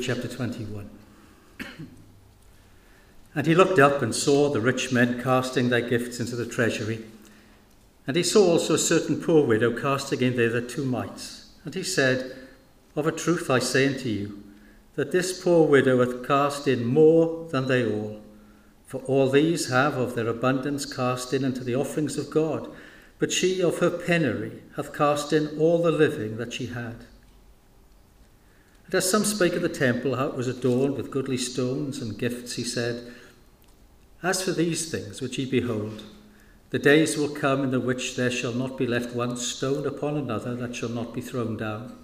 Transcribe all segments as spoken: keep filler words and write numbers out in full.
chapter twenty-one. And he looked up and saw the rich men casting their gifts into the treasury. And he saw also a certain poor widow casting in thither two mites. And he said, Of a truth I say unto you, that this poor widow hath cast in more than they all. For all these have of their abundance cast in unto the offerings of God, but she of her penury hath cast in all the living that she had. And as some spake of the temple, how it was adorned with goodly stones and gifts, he said, As for these things which ye behold, the days will come in the which there shall not be left one stone upon another that shall not be thrown down.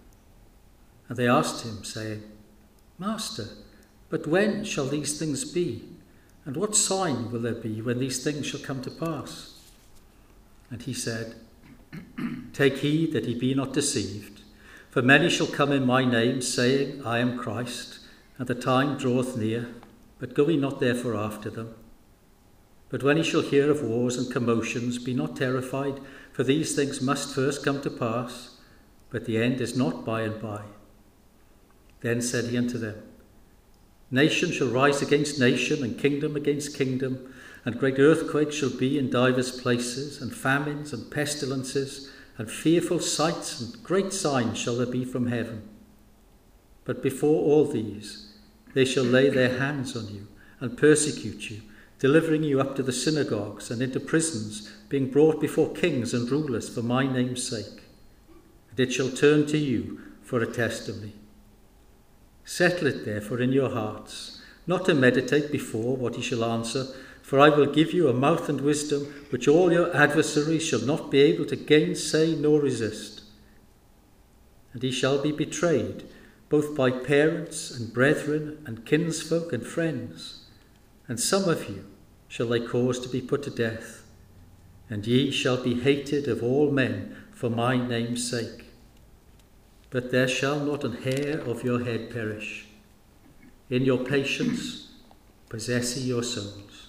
And they asked him, saying, Master, but when shall these things be? And what sign will there be when these things shall come to pass? And he said, Take heed that ye be not deceived. For many shall come in my name, saying, I am Christ, and the time draweth near, but go ye not therefore after them. But when ye shall hear of wars and commotions, be not terrified, for these things must first come to pass, but the end is not by and by. Then said he unto them, Nation shall rise against nation, and kingdom against kingdom, and great earthquakes shall be in divers places, and famines and pestilences, and fearful sights and great signs shall there be from heaven. But before all these, they shall lay their hands on you, and persecute you, delivering you up to the synagogues and into prisons, being brought before kings and rulers for my name's sake. And it shall turn to you for a testimony. Settle it therefore in your hearts, not to meditate before what ye shall answer, for I will give you a mouth and wisdom which all your adversaries shall not be able to gainsay nor resist. And ye shall be betrayed, both by parents and brethren and kinsfolk and friends, and some of you shall they cause to be put to death, and ye shall be hated of all men for my name's sake. But there shall not an hair of your head perish. In your patience possess ye your souls.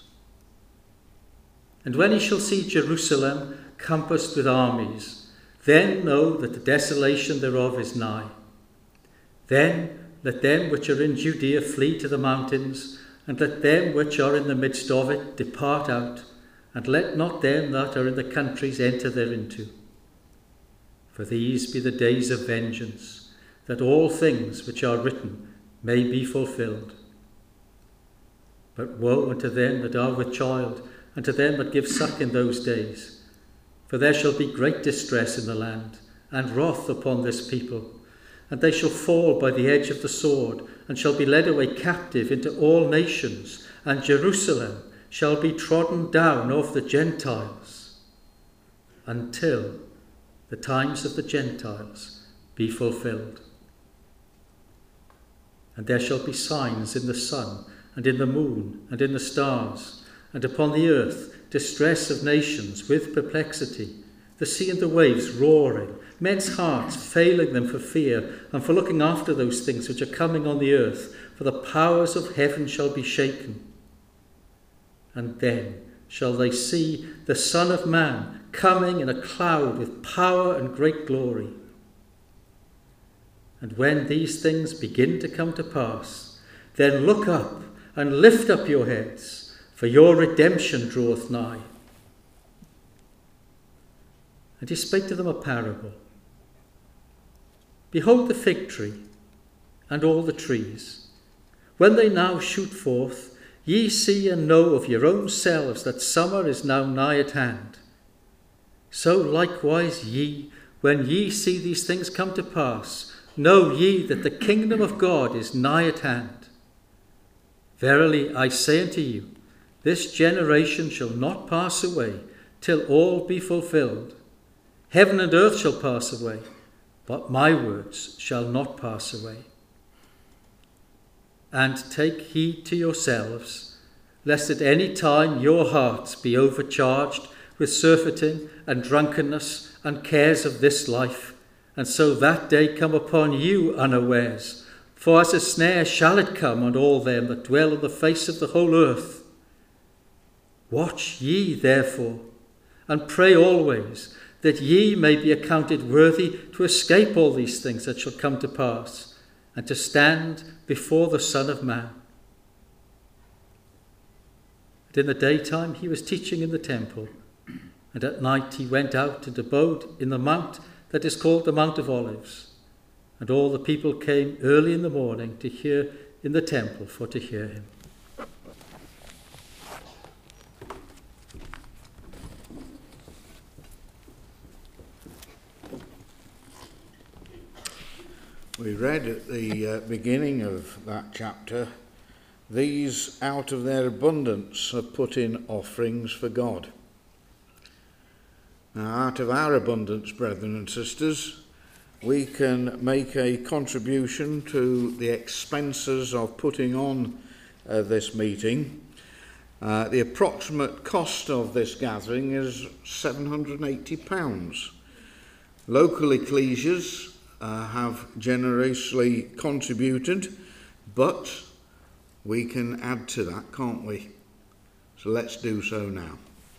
And when ye shall see Jerusalem compassed with armies, then know that the desolation thereof is nigh. Then let them which are in Judea flee to the mountains, and let them which are in the midst of it depart out, and let not them that are in the countries enter thereinto. For these be the days of vengeance, that all things which are written may be fulfilled. But woe unto them that are with child, and to them that give suck in those days. For there shall be great distress in the land, and wrath upon this people. And they shall fall by the edge of the sword, and shall be led away captive into all nations, and Jerusalem shall be trodden down of the Gentiles, until the times of the Gentiles be fulfilled. And there shall be signs in the sun, and in the moon, and in the stars, and upon the earth distress of nations with perplexity, the sea and the waves roaring, men's hearts failing them for fear, and for looking after those things which are coming on the earth, for the powers of heaven shall be shaken. And then shall they see the Son of Man coming in a cloud with power and great glory. And when these things begin to come to pass, then look up and lift up your heads, for your redemption draweth nigh. And he spake to them a parable. Behold the fig tree and all the trees. When they now shoot forth, ye see and know of your own selves that summer is now nigh at hand. So likewise ye, when ye see these things come to pass, know ye that the kingdom of God is nigh at hand. Verily I say unto you, this generation shall not pass away till all be fulfilled. Heaven and earth shall pass away, but my words shall not pass away. And take heed to yourselves, lest at any time your hearts be overcharged with surfeiting and drunkenness and cares of this life, and so that day come upon you unawares. For as a snare shall it come on all them that dwell on the face of the whole earth. Watch ye therefore, and pray always, that ye may be accounted worthy to escape all these things that shall come to pass, and to stand before the Son of Man. And in the daytime he was teaching in the temple, and at night he went out and abode in the mount that is called the Mount of Olives. And all the people came early in the morning to hear in the temple for to hear him. We read at the uh, beginning of that chapter, these out of their abundance have put in offerings for God. Now, out of our abundance, brethren and sisters, we can make a contribution to the expenses of putting on uh, this meeting. Uh, the approximate cost of this gathering is seven hundred eighty pounds. Local ecclesias Uh, have generously contributed, but we can add to that, can't we? So let's do so now.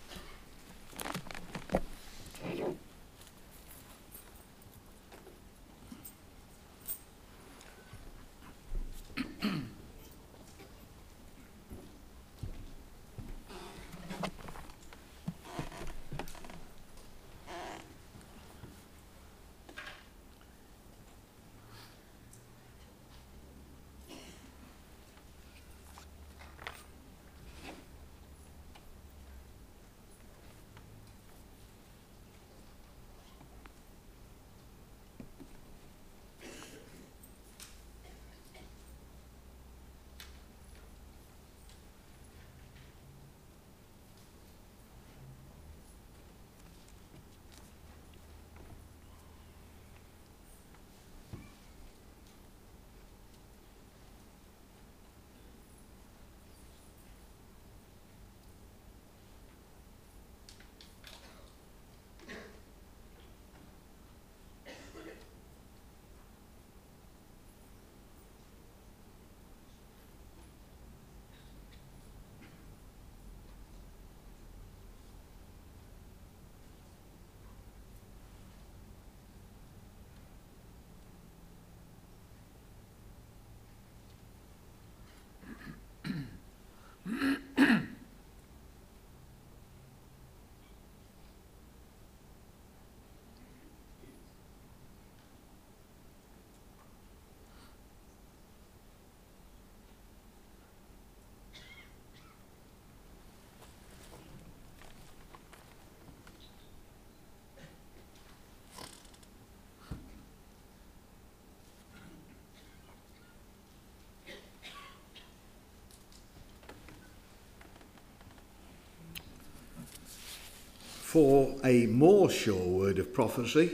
For a more sure word of prophecy,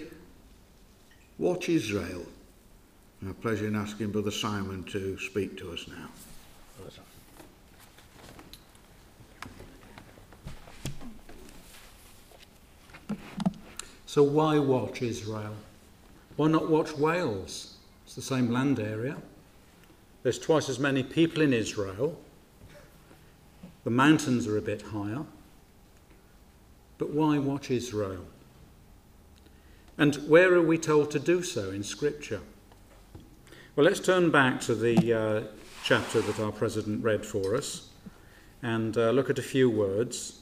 watch Israel. A pleasure in asking Brother Simon to speak to us now. So why watch Israel? Why not watch Wales? It's the same land area. There's twice as many people in Israel. The mountains are a bit higher. But why watch Israel? And where are we told to do so in Scripture? Well, let's turn back to the uh, chapter that our president read for us and uh, look at a few words.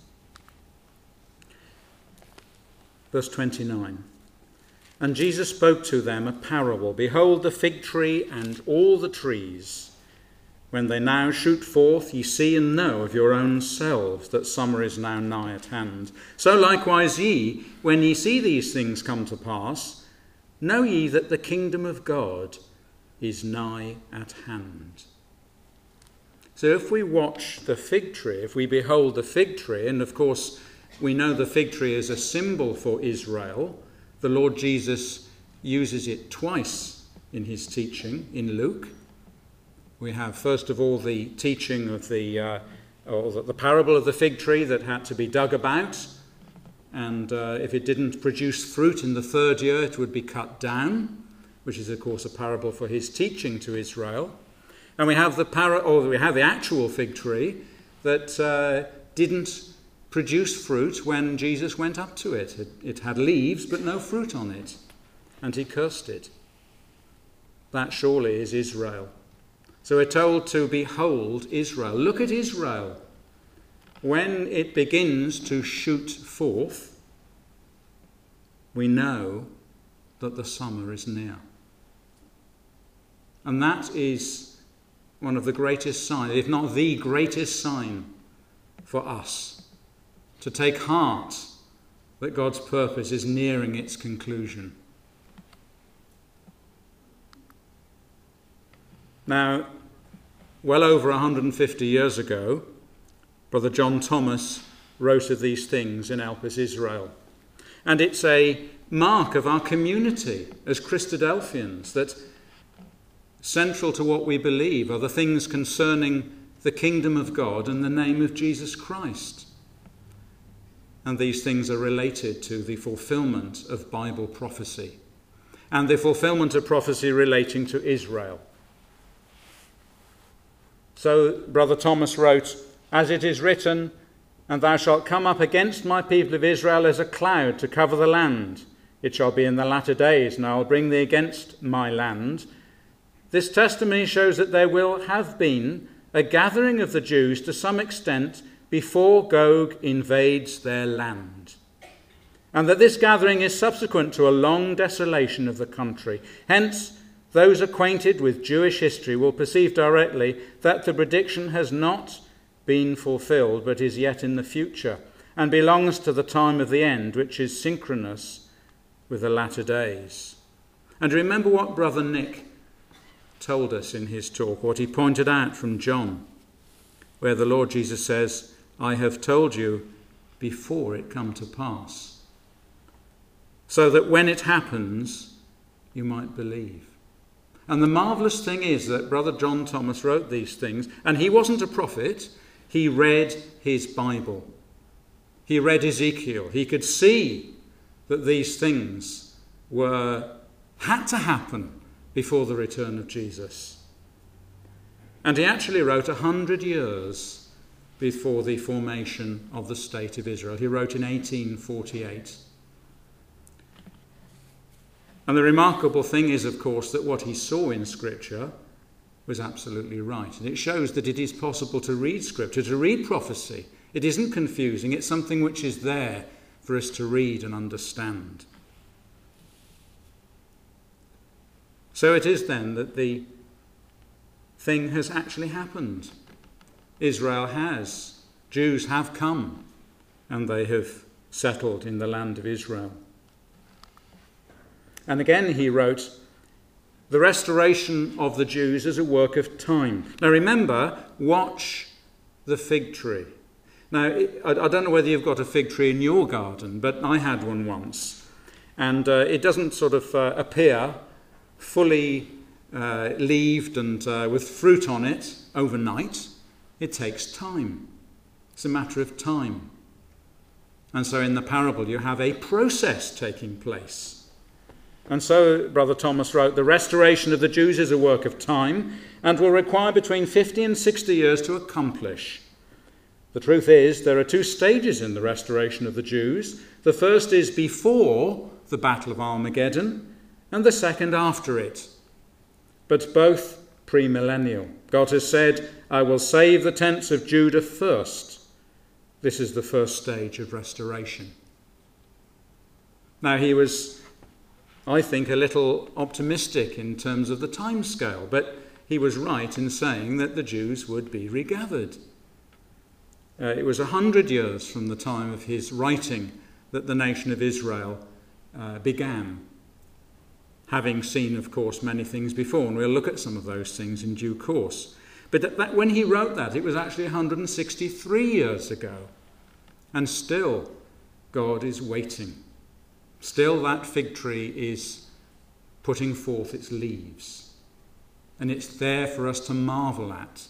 Verse twenty-nine. And Jesus spoke to them a parable. Behold the fig tree and all the trees. When they now shoot forth, ye see and know of your own selves that summer is now nigh at hand. So likewise ye, when ye see these things come to pass, know ye that the kingdom of God is nigh at hand. So if we watch the fig tree, if we behold the fig tree, and of course we know the fig tree is a symbol for Israel, the Lord Jesus uses it twice in his teaching in Luke. We have, first of all, the teaching of the, uh, or the, the parable of the fig tree that had to be dug about. And uh, if it didn't produce fruit in the third year, it would be cut down, which is, of course, a parable for his teaching to Israel. And we have the para- or we have the actual fig tree that uh, didn't produce fruit when Jesus went up to it. it. It had leaves, but no fruit on it. And he cursed it. that surely is Israel. So we're told to behold Israel. Look at Israel. When it begins to shoot forth, we know that the summer is near. And that is one of the greatest signs, if not the greatest sign for us, to take heart that God's purpose is nearing its conclusion. Now, well over one hundred fifty years ago, Brother John Thomas wrote of these things in Elpis Israel. And it's a mark of our community as Christadelphians that central to what we believe are the things concerning the kingdom of God and the name of Jesus Christ. And these things are related to the fulfillment of Bible prophecy and the fulfillment of prophecy relating to Israel. So Brother Thomas wrote, "As it is written, and thou shalt come up against my people of Israel as a cloud to cover the land. It shall be in the latter days, and I will bring thee against my land." This testimony shows that there will have been a gathering of the Jews to some extent before Gog invades their land, and that this gathering is subsequent to a long desolation of the country. Hence, those acquainted with Jewish history will perceive directly that the prediction has not been fulfilled, but is yet in the future, and belongs to the time of the end, which is synchronous with the latter days. And remember what Brother Nick told us in his talk, what he pointed out from John, where the Lord Jesus says, "I have told you before it come to pass," so that when it happens, you might believe. And the marvellous thing is that Brother John Thomas wrote these things, and he wasn't a prophet. He read his Bible. He read Ezekiel. He could see that these things were had to happen before the return of Jesus. And he actually wrote a hundred years before the formation of the State of Israel. He wrote in eighteen forty-eight. And the remarkable thing is, of course, that what he saw in Scripture was absolutely right. And it shows that it is possible to read Scripture, to read prophecy. It isn't confusing. It's something which is there for us to read and understand. So it is then that the thing has actually happened. Israel has. Jews have come, and they have settled in the land of Israel. And again he wrote, "The restoration of the Jews is a work of time." Now remember, watch the fig tree. Now, I don't know whether you've got a fig tree in your garden, but I had one once. And uh, it doesn't sort of uh, appear fully uh, leaved and uh, with fruit on it overnight. It takes time. It's a matter of time. And so in the parable you have a process taking place. And so Brother Thomas wrote, "The restoration of the Jews is a work of time and will require between fifty and sixty years to accomplish. The truth is, there are two stages in the restoration of the Jews. The first is before the Battle of Armageddon, and the second after it, but both premillennial. God has said, 'I will save the tents of Judah first.' This is the first stage of restoration." Now he was, I think, a little optimistic in terms of the time scale, but he was right in saying that the Jews would be regathered. Uh, it was a hundred years from the time of his writing that the nation of Israel uh, began, having seen, of course, many things before, and we'll look at some of those things in due course. But that, that, when he wrote that, it was actually one hundred sixty-three years ago, and still God is waiting. Still that fig tree is putting forth its leaves, and it's there for us to marvel at.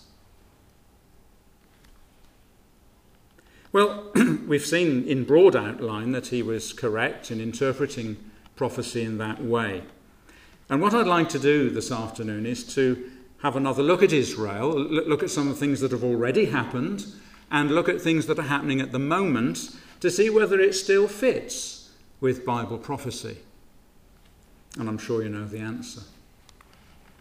Well, we've seen in broad outline that he was correct in interpreting prophecy in that way. And what I'd like to do this afternoon is to have another look at Israel, look at some of the things that have already happened, and look at things that are happening at the moment to see whether it still fits with Bible prophecy. And I'm sure you know the answer.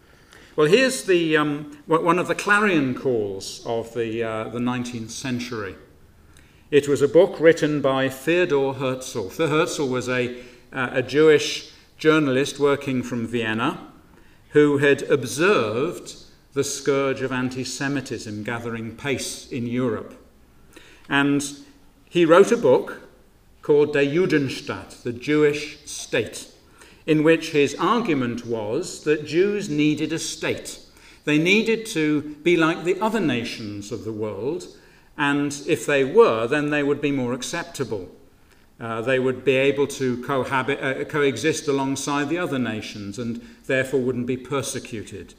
Well, here's the um, one of the clarion calls of the, uh, the nineteenth century. It was a book written by Theodor Herzl. Herzl was a, uh, a Jewish journalist working from Vienna who had observed the scourge of anti-Semitism gathering pace in Europe. And he wrote a book called Der Judenstaat, the Jewish state, in which his argument was that Jews needed a state. They needed to be like the other nations of the world, and if they were, then they would be more acceptable. Uh, they would be able to cohabit, uh, coexist alongside the other nations and therefore wouldn't be persecuted.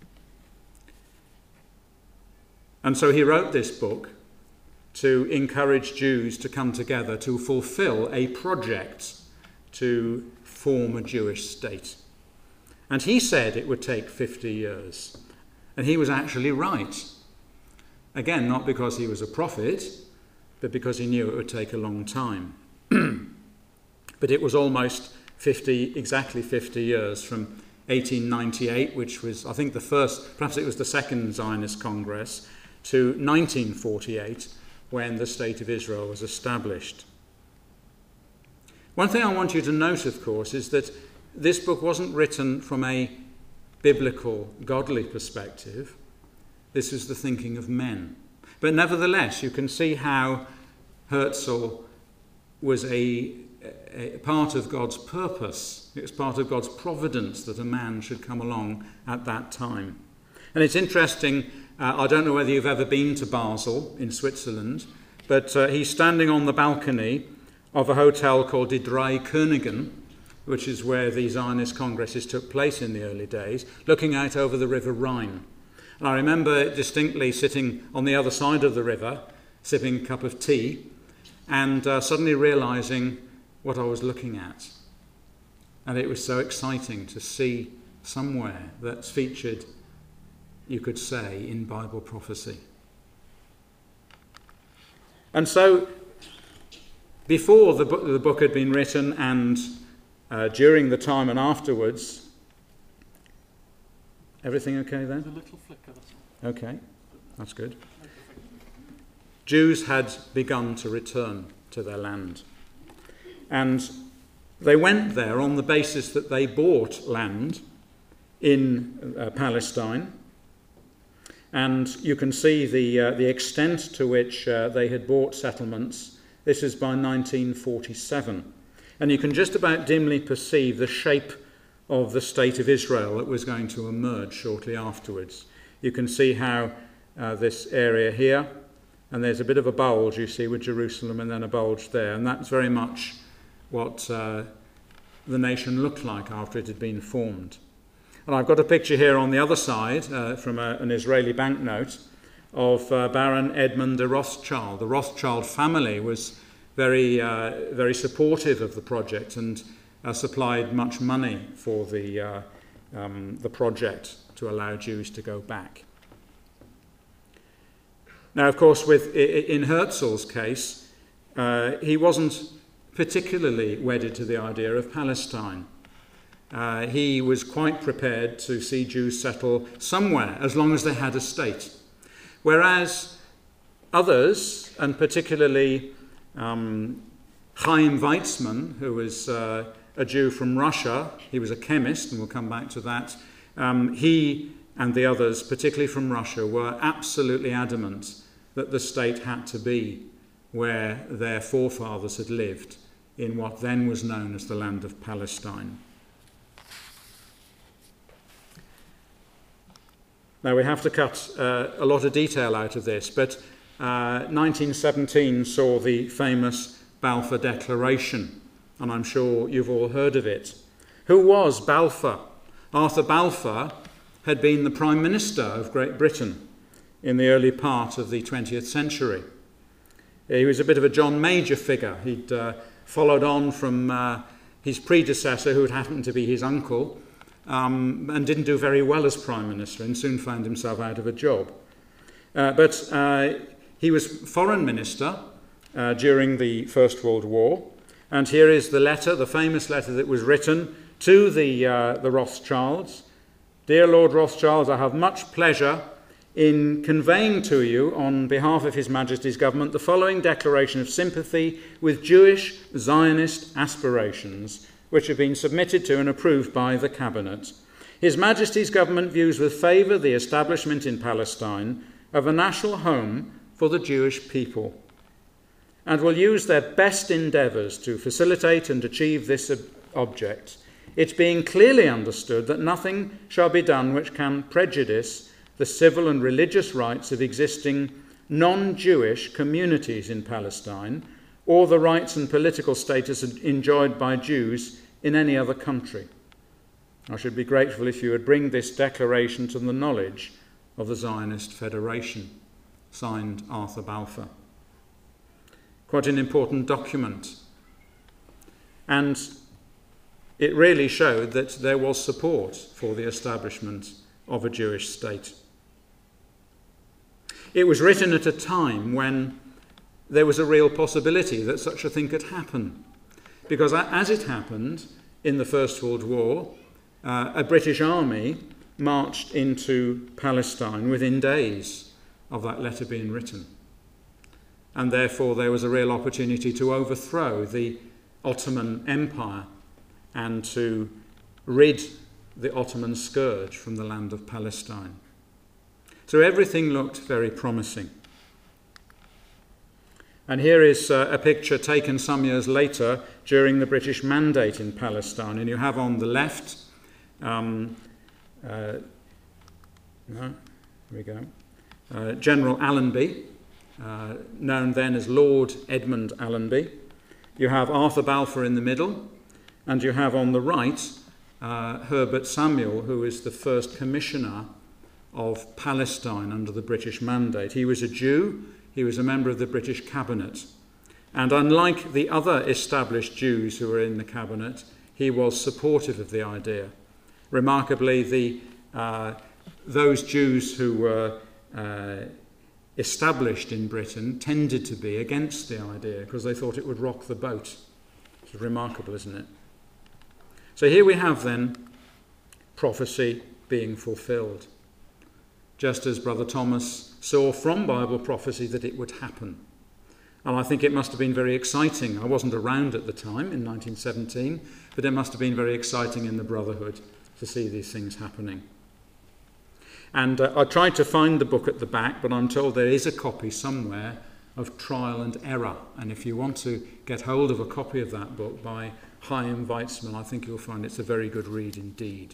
And so he wrote this book to encourage Jews to come together to fulfill a project to form a Jewish state. And he said it would take fifty years. And he was actually right. Again, not because he was a prophet, but because he knew it would take a long time. But it was almost fifty, exactly fifty years from eighteen ninety-eight, which was, I think, the first, perhaps it was the second Zionist Congress, to nineteen forty-eight, when the State of Israel was established. One thing I want you to note, of course, is that this book wasn't written from a biblical, godly perspective. This is the thinking of men. But nevertheless, you can see how Herzl was a, a part of God's purpose. It was part of God's providence that a man should come along at that time. And it's interesting, uh, I don't know whether you've ever been to Basel in Switzerland, but uh, he's standing on the balcony of a hotel called Die Drei Königen, which is where the Zionist Congresses took place in the early days, looking out over the River Rhine. And I remember distinctly sitting on the other side of the river, sipping a cup of tea, and uh, suddenly realizing what I was looking at. And it was so exciting to see somewhere that's featured, you could say, in Bible prophecy. And so, before the book, the book had been written and uh, during the time and afterwards, everything okay there? There's a little flicker. Okay, that's good. Jews had begun to return to their land. And they went there on the basis that they bought land in uh, Palestine. And you can see the, uh, the extent to which uh, they had bought settlements. This is by nineteen forty-seven. And you can just about dimly perceive the shape of the state of Israel that was going to emerge shortly afterwards. You can see how uh, this area here, and there's a bit of a bulge, you see, with Jerusalem and then a bulge there. And that's very much what uh, the nation looked like after it had been formed. And I've got a picture here on the other side uh, from a, an Israeli banknote of uh, Baron Edmund de Rothschild. The Rothschild family was very, uh, very supportive of the project and uh, supplied much money for the, uh, um, the project to allow Jews to go back. Now, of course, with in Herzl's case, uh, he wasn't particularly wedded to the idea of Palestine. Uh, he was quite prepared to see Jews settle somewhere as long as they had a state. Whereas others, and particularly um, Chaim Weizmann, who was uh, a Jew from Russia, he was a chemist, and we'll come back to that, um, he and the others, particularly from Russia, were absolutely adamant that the state had to be where their forefathers had lived, in what then was known as the land of Palestine. Now, we have to cut uh, a lot of detail out of this, but uh, nineteen seventeen saw the famous Balfour Declaration, and I'm sure you've all heard of it. Who was Balfour? Arthur Balfour had been the Prime Minister of Great Britain in the early part of the twentieth century. He was a bit of a John Major figure. He'd uh, followed on from uh, his predecessor, who had happened to be his uncle, Um, and didn't do very well as Prime Minister and soon found himself out of a job. Uh, but uh, he was Foreign Minister uh, during the First World War, and here is the letter, the famous letter that was written to the, uh, the Rothschilds, Dear Lord Rothschild, I have much pleasure in conveying to you, on behalf of His Majesty's government, the following declaration of sympathy with Jewish Zionist aspirations, which have been submitted to and approved by the Cabinet. His Majesty's government views with favour the establishment in Palestine of a national home for the Jewish people, and will use their best endeavours to facilitate and achieve this ob- object, it being clearly understood that nothing shall be done which can prejudice the civil and religious rights of existing non-Jewish communities in Palestine, or the rights and political status enjoyed by Jews in any other country. I should be grateful if you would bring this declaration to the knowledge of the Zionist Federation. Signed, Arthur Balfour. Quite an important document. And it really showed that there was support for the establishment of a Jewish state. It was written at a time when there was a real possibility that such a thing could happen. Because as it happened in the First World War, uh, a British army marched into Palestine within days of that letter being written. And therefore there was a real opportunity to overthrow the Ottoman Empire and to rid the Ottoman scourge from the land of Palestine. So everything looked very promising. And here is uh, a picture taken some years later during the British Mandate in Palestine. And you have on the left, um, uh, no, here we go, uh, General Allenby, uh, known then as Lord Edmund Allenby. You have Arthur Balfour in the middle, and you have on the right uh, Herbert Samuel, who is the first commissioner of Palestine under the British Mandate. He was a Jew, he was a member of the British Cabinet, and unlike the other established Jews who were in the Cabinet, he was supportive of the idea. Remarkably, the uh, those Jews who were uh, established in Britain tended to be against the idea because they thought it would rock the boat. It's remarkable, isn't it? So here we have then prophecy being fulfilled, just as Brother Thomas saw from Bible prophecy that it would happen. And I think it must have been very exciting. I wasn't around at the time in nineteen seventeen, but it must have been very exciting in the Brotherhood to see these things happening. And uh, I tried to find the book at the back, but I'm told there is a copy somewhere of Trial and Error. And if you want to get hold of a copy of that book by Chaim Weizmann, I think you'll find it's a very good read indeed.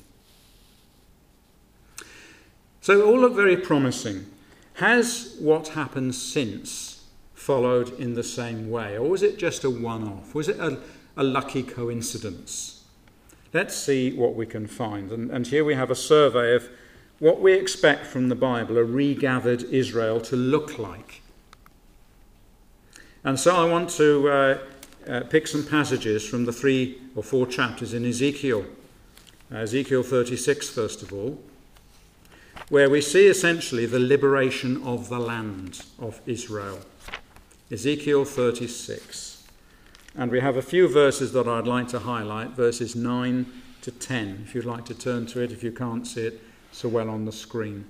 So all look very promising. Has what happened since followed in the same way? Or was it just a one-off? Was it a, a lucky coincidence? Let's see what we can find. And, and here we have a survey of what we expect from the Bible a regathered Israel to look like. And so I want to uh, uh, pick some passages from the three or four chapters in Ezekiel. Uh, Ezekiel thirty-six, first of all, where we see essentially the liberation of the land of Israel. Ezekiel thirty-six. And we have a few verses that I'd like to highlight, verses nine to ten, if you'd like to turn to it, if you can't see it so well on the screen.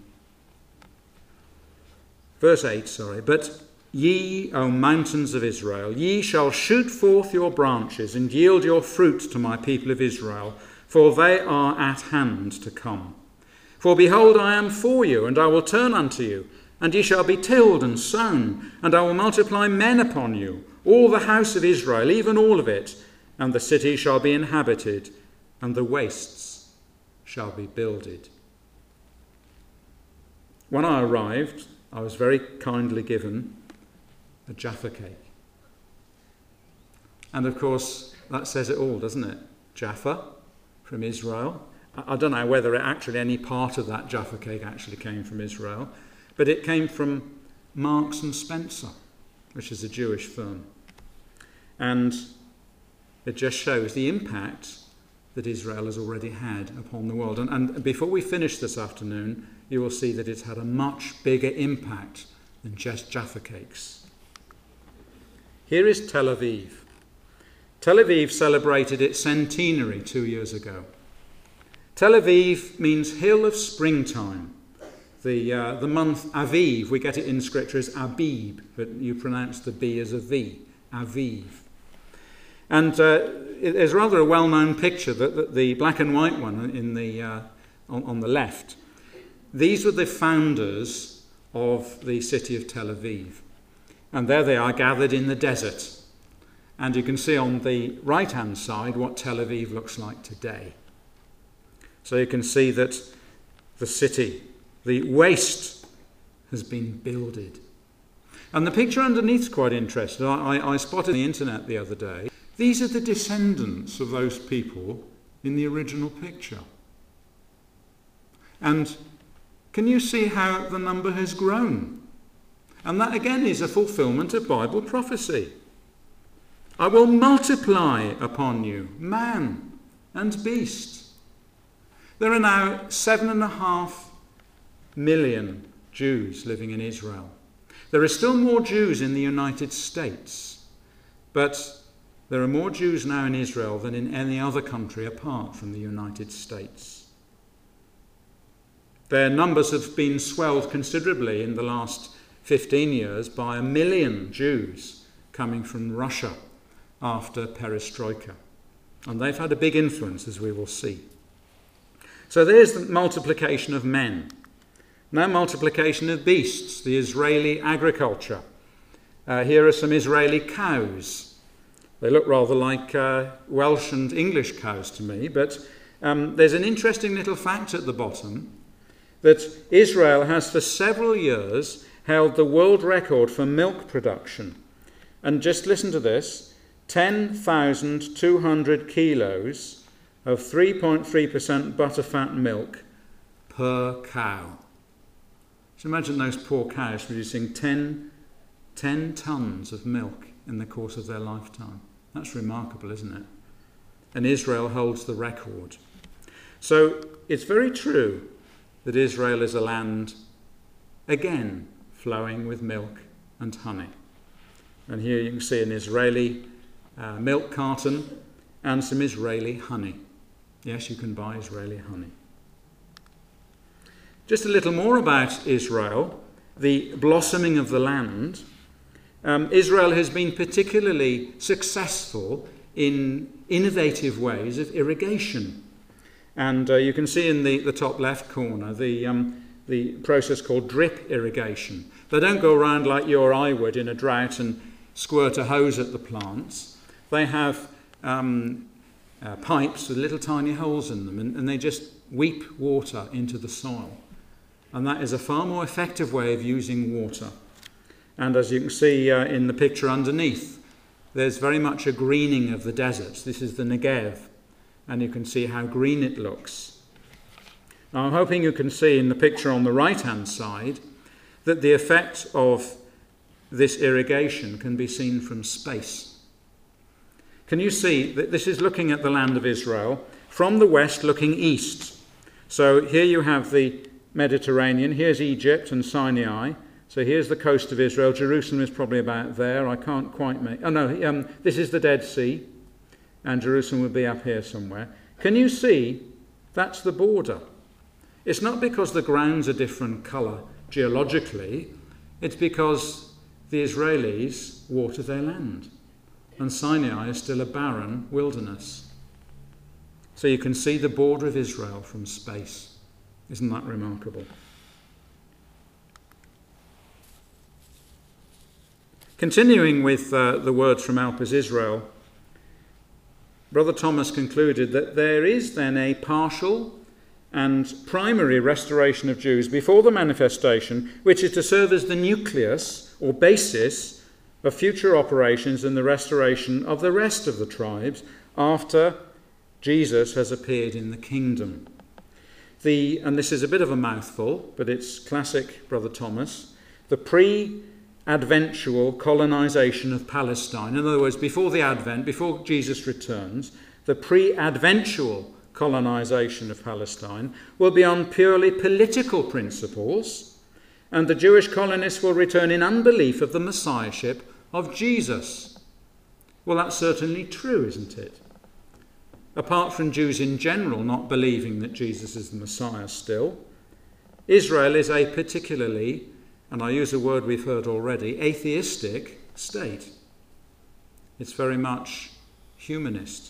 Verse eight, sorry. But ye, O mountains of Israel, ye shall shoot forth your branches and yield your fruit to my people of Israel, for they are at hand to come. For behold, I am for you, and I will turn unto you, and ye shall be tilled and sown, and I will multiply men upon you, all the house of Israel, even all of it, and the city shall be inhabited, and the wastes shall be builded. When I arrived, I was very kindly given a Jaffa cake. And of course, that says it all, doesn't it? Jaffa, from Israel. I don't know whether it actually any part of that Jaffa cake actually came from Israel, but it came from Marks and Spencer, which is a Jewish firm. And it just shows the impact that Israel has already had upon the world. And, and before we finish this afternoon, you will see that it's had a much bigger impact than just Jaffa cakes. Here is Tel Aviv. Tel Aviv celebrated its centenary two years ago. Tel Aviv means hill of springtime. The, uh, the month Aviv, we get it in scripture as Abib, but you pronounce the B as a V, Aviv. And uh, it is rather a well-known picture, that, that the black and white one in the, uh, on, on the left. These were the founders of the city of Tel Aviv. And there they are gathered in the desert. And you can see on the right-hand side what Tel Aviv looks like today. So you can see that the city, the waste, has been builded. And the picture underneath is quite interesting. I, I, I spotted on the internet the other day. These are the descendants of those people in the original picture. And can you see how the number has grown? And that again is a fulfillment of Bible prophecy. I will multiply upon you man and beast. There are now seven and a half million Jews living in Israel. There are still more Jews in the United States, but there are more Jews now in Israel than in any other country apart from the United States. Their numbers have been swelled considerably in the last fifteen years by a million Jews coming from Russia after Perestroika. And they've had a big influence, as we will see. So there's the multiplication of men. Now multiplication of beasts, the Israeli agriculture. Uh, here are some Israeli cows. They look rather like uh, Welsh and English cows to me, but um, there's an interesting little fact at the bottom that Israel has for several years held the world record for milk production. And just listen to this, ten thousand two hundred kilos of three point three percent butterfat milk per cow. So imagine those poor cows producing ten, ten tons of milk in the course of their lifetime. That's remarkable, isn't it? And Israel holds the record. So it's very true that Israel is a land, again, flowing with milk and honey. And here you can see an Israeli uh, milk carton and some Israeli honey. Yes, you can buy Israeli honey. Just a little more about Israel, the blossoming of the land. Um, Israel has been particularly successful in innovative ways of irrigation. And uh, you can see in the, the top left corner the, um, the process called drip irrigation. They don't go around like you or I would in a drought and squirt a hose at the plants. They have um, uh, pipes with little tiny holes in them, and, and they just weep water into the soil. And that is a far more effective way of using water. And as you can see uh, in the picture underneath, there's very much a greening of the deserts. This is the Negev, and you can see how green it looks. Now I'm hoping you can see in the picture on the right-hand side that the effect of this irrigation can be seen from space. Can you see that this is looking at the land of Israel from the west looking east? So here you have the Mediterranean, here's Egypt and Sinai. So here's the coast of Israel. Jerusalem is probably about there. I can't quite make... Oh no, um, this is the Dead Sea, and Jerusalem would be up here somewhere. Can you see that's the border? It's not because the ground's a different colour geologically, it's because the Israelis water their land, and Sinai is still a barren wilderness. So you can see the border of Israel from space. Isn't that remarkable? Continuing with uh, the words from Alpes Israel, Brother Thomas concluded that there is then a partial and primary restoration of Jews before the manifestation, which is to serve as the nucleus or basis of future operations in the restoration of the rest of the tribes after Jesus has appeared in the kingdom. The, and this is a bit of a mouthful, but it's classic, Brother Thomas, the pre-adventual colonization of Palestine. In other words, before the Advent, before Jesus returns, the pre-adventual colonization of Palestine will be on purely political principles, and the Jewish colonists will return in unbelief of the messiahship of Jesus. Well, that's certainly true, isn't it? apart from Jews in general not believing that Jesus is the Messiah still, Israel is a particularly, and I use a word we've heard already, atheistic state. It's very much humanist.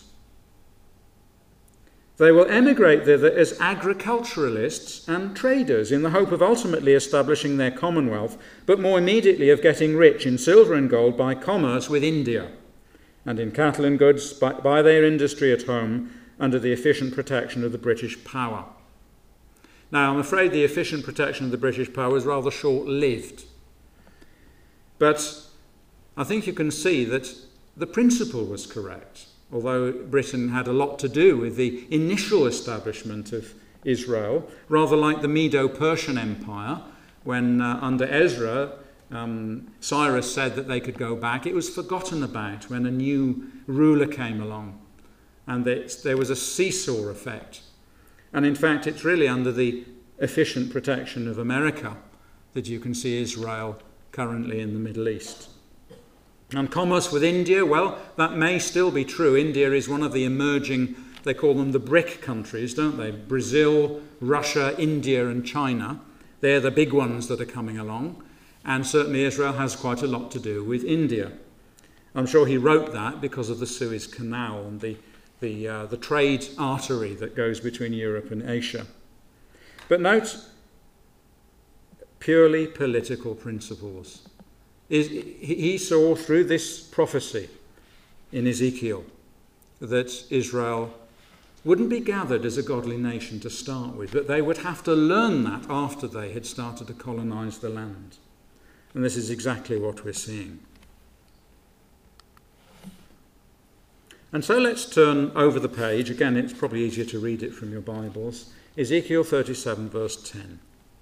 They will emigrate thither as agriculturalists and traders in the hope of ultimately establishing their commonwealth, but more immediately of getting rich in silver and gold by commerce with India, and in cattle and goods by, by their industry at home under the efficient protection of the British power. Now, I'm afraid the efficient protection of the British power is rather short-lived. But I think you can see that the principle was correct, although Britain had a lot to do with the initial establishment of Israel, rather like the Medo-Persian Empire, when uh, under Ezra, um, Cyrus said that they could go back. It was forgotten about when a new ruler came along, and there was a seesaw effect. And in fact, it's really under the efficient protection of America that you can see Israel currently in the Middle East. And commerce with India, well, that may still be true. India is one of the emerging, they call them the BRIC countries, don't they? Brazil, Russia, India and China. They're the big ones that are coming along. And certainly Israel has quite a lot to do with India. I'm sure he wrote that because of the Suez Canal and the the, uh, the trade artery that goes between Europe and Asia. But note, purely political principles. He saw through this prophecy in Ezekiel that Israel wouldn't be gathered as a godly nation to start with, but they would have to learn that after they had started to colonize the land. And this is exactly what we're seeing. And so let's turn over the page. Again, it's probably easier to read it from your Bibles. Ezekiel thirty-seven, verse ten.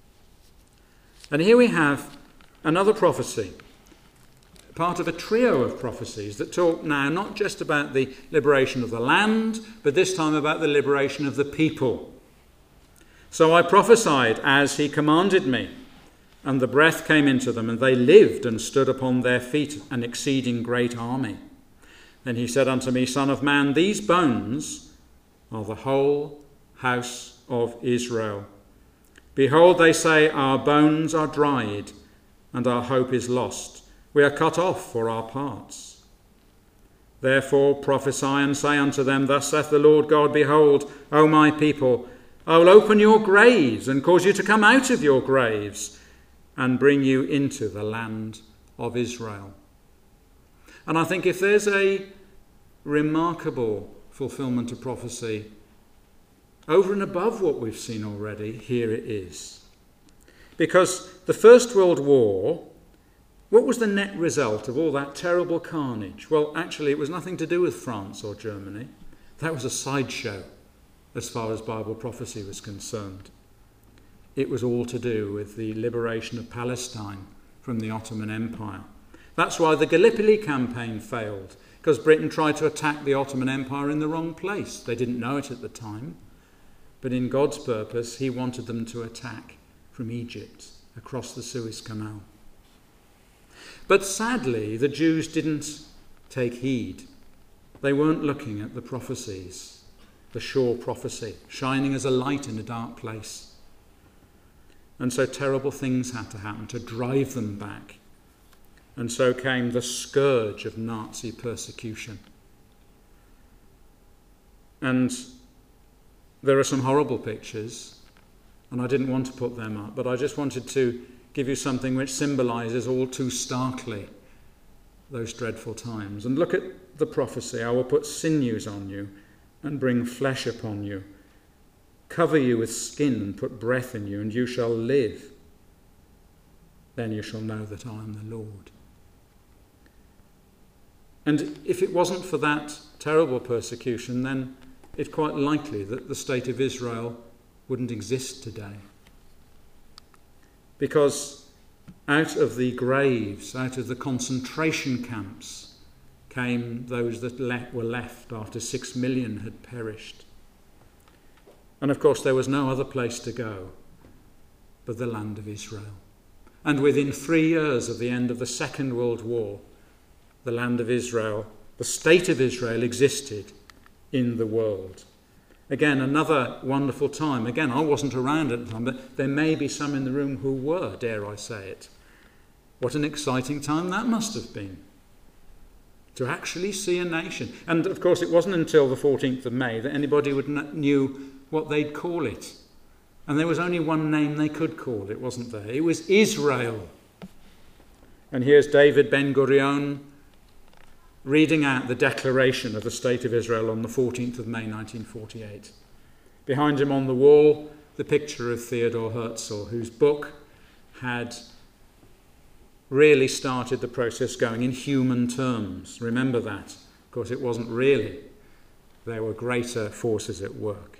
And here we have another prophecy, part of a trio of prophecies that talk now not just about the liberation of the land, but this time about the liberation of the people. So I prophesied as he commanded me, and the breath came into them, and they lived and stood upon their feet, an exceeding great army. Then he said unto me, Son of man, these bones are the whole house of Israel. Behold, they say, our bones are dried, and our hope is lost. We are cut off for our parts. Therefore prophesy and say unto them, Thus saith the Lord God, Behold, O my people, I will open your graves and cause you to come out of your graves and bring you into the land of Israel. And I think if there's a remarkable fulfillment of prophecy over and above what we've seen already, here it is. Because the First World War, what was the net result of all that terrible carnage? Well, actually, it was nothing to do with France or Germany. That was a sideshow as far as Bible prophecy was concerned. It was all to do with the liberation of Palestine from the Ottoman Empire. That's why the Gallipoli campaign failed, because Britain tried to attack the Ottoman Empire in the wrong place. They didn't know it at the time, but in God's purpose, he wanted them to attack from Egypt across the Suez Canal. But sadly, the Jews didn't take heed. They weren't looking at the prophecies, the sure prophecy, shining as a light in a dark place. And so terrible things had to happen to drive them back. And so came the scourge of Nazi persecution. And there are some horrible pictures, and I didn't want to put them up, but I just wanted to give you something which symbolises all too starkly those dreadful times. And look at the prophecy. I will put sinews on you and bring flesh upon you, cover you with skin and put breath in you, and you shall live. Then you shall know that I am the Lord. And if it wasn't for that terrible persecution, then it's quite likely that the state of Israel wouldn't exist today. Because out of the graves, out of the concentration camps, came those that le- were left after six million had perished. And of course there was no other place to go but the land of Israel. And within three years of the end of the Second World War, the land of Israel, the state of Israel existed in the world. Again, another wonderful time. Again, I wasn't around at the time, but there may be some in the room who were, dare I say it. What an exciting time that must have been, to actually see a nation. And of course, it wasn't until the fourteenth of May that anybody would kn- knew what they'd call it. And there was only one name they could call it, wasn't there? It was Israel. And here's David Ben-Gurion reading out the declaration of the State of Israel on the fourteenth of May nineteen forty-eight. Behind him on the wall, the picture of Theodor Herzl, whose book had really started the process going in human terms. Remember that. Of course, it wasn't really. There were greater forces at work.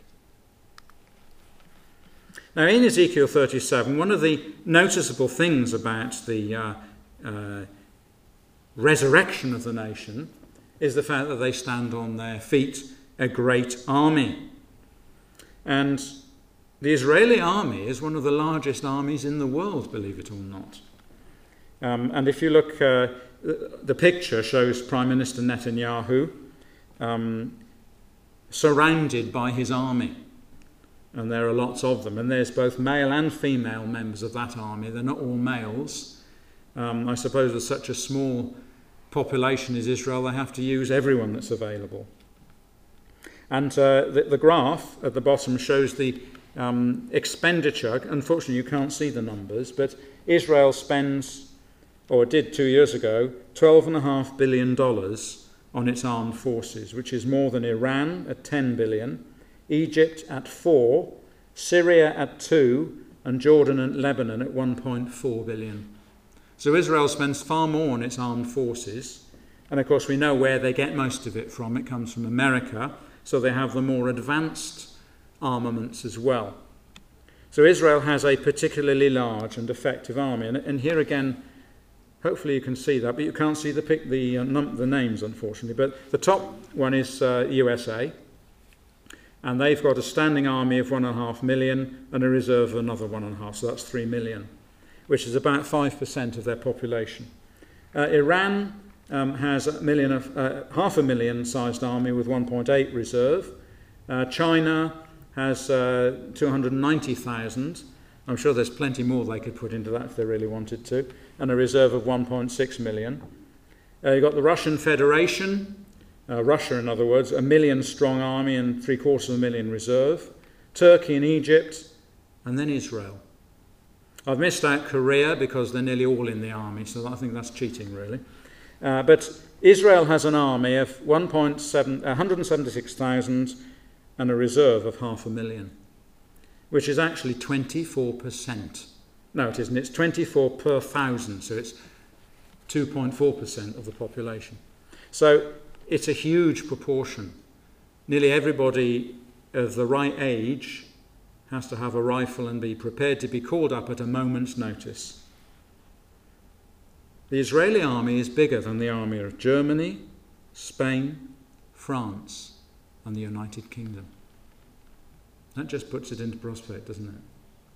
Now, in Ezekiel thirty-seven, one of the noticeable things about the uh, uh, resurrection of the nation is the fact that they stand on their feet, a great army. And the Israeli army is one of the largest armies in the world, believe it or not. Um, and if you look, uh, the picture shows Prime Minister Netanyahu um, surrounded by his army. And there are lots of them. And there's both male and female members of that army. They're not all males. Um, I suppose with such a small population as Israel, they have to use everyone that's available. And uh, the, the graph at the bottom shows the um, expenditure. Unfortunately, you can't see the numbers, but Israel spends, or did two years ago, twelve point five billion dollars on its armed forces, which is more than Iran at ten billion dollars, Egypt at four, Syria at two, and Jordan and Lebanon at one point four billion dollars. So Israel spends far more on its armed forces, and of course we know where they get most of it from. It comes from America, so they have the more advanced armaments as well. So Israel has a particularly large and effective army, and, and here again, hopefully you can see that, but you can't see the pic, the, uh, num- the names, unfortunately. But the top one is uh, U S A, and they've got a standing army of one and a half million and a reserve of another one and a half, so that's three million, which is about five percent of their population. Uh, Iran um, has a million of, uh, half a million sized army with one point eight reserve. Uh, China has uh, two hundred ninety thousand. I'm sure there's plenty more they could put into that if they really wanted to, and a reserve of one point six million. Uh, you've got the Russian Federation, uh, Russia in other words, a million strong army and three quarters of a million reserve. Turkey and Egypt, and then Israel. I've missed out Korea because they're nearly all in the army, so I think that's cheating really. Uh, but Israel has an army of one point seven, one hundred seventy-six thousand and a reserve of half a million, which is actually twenty-four percent. No, it isn't. It's twenty-four per thousand, so it's two point four percent of the population. So it's a huge proportion. Nearly everybody of the right age has to have a rifle and be prepared to be called up at a moment's notice. The Israeli army is bigger than the army of Germany, Spain, France, and the United Kingdom. That just puts it into prospect, doesn't it?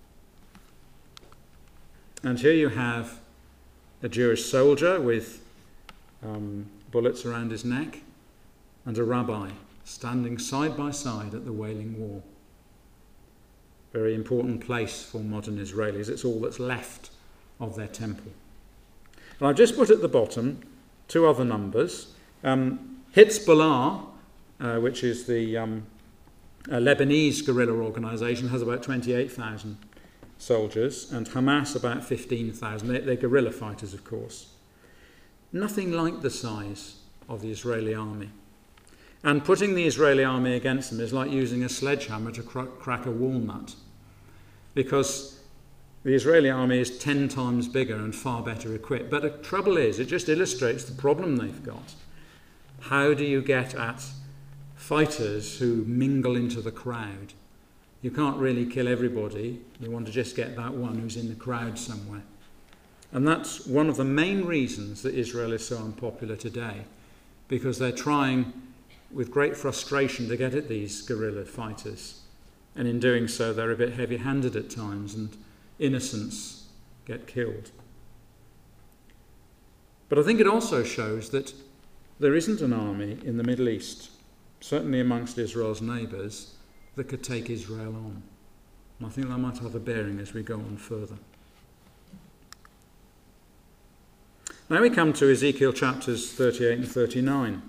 And here you have a Jewish soldier with um, bullets around his neck and a rabbi standing side by side at the Wailing Wall. Very important place for modern Israelis. It's all that's left of their temple. And I've just put at the bottom two other numbers. Um, Hezbollah, uh, which is the um, Lebanese guerrilla organisation, has about twenty-eight thousand soldiers, and Hamas about fifteen thousand. They, they're guerrilla fighters, of course. Nothing like the size of the Israeli army. And putting the Israeli army against them is like using a sledgehammer to cr- crack a walnut, because the Israeli army is ten times bigger and far better equipped. But the trouble is, it just illustrates the problem they've got. How do you get at fighters who mingle into the crowd? You can't really kill everybody. You want to just get that one who's in the crowd somewhere. And that's one of the main reasons that Israel is so unpopular today, because they're trying with great frustration to get at these guerrilla fighters. And in doing so, they're a bit heavy-handed at times, and innocents get killed. But I think it also shows that there isn't an army in the Middle East certainly amongst Israel's neighbours, that could take Israel on. And I think that might have a bearing as we go on further. Now we come to Ezekiel chapters thirty-eight and thirty-nine.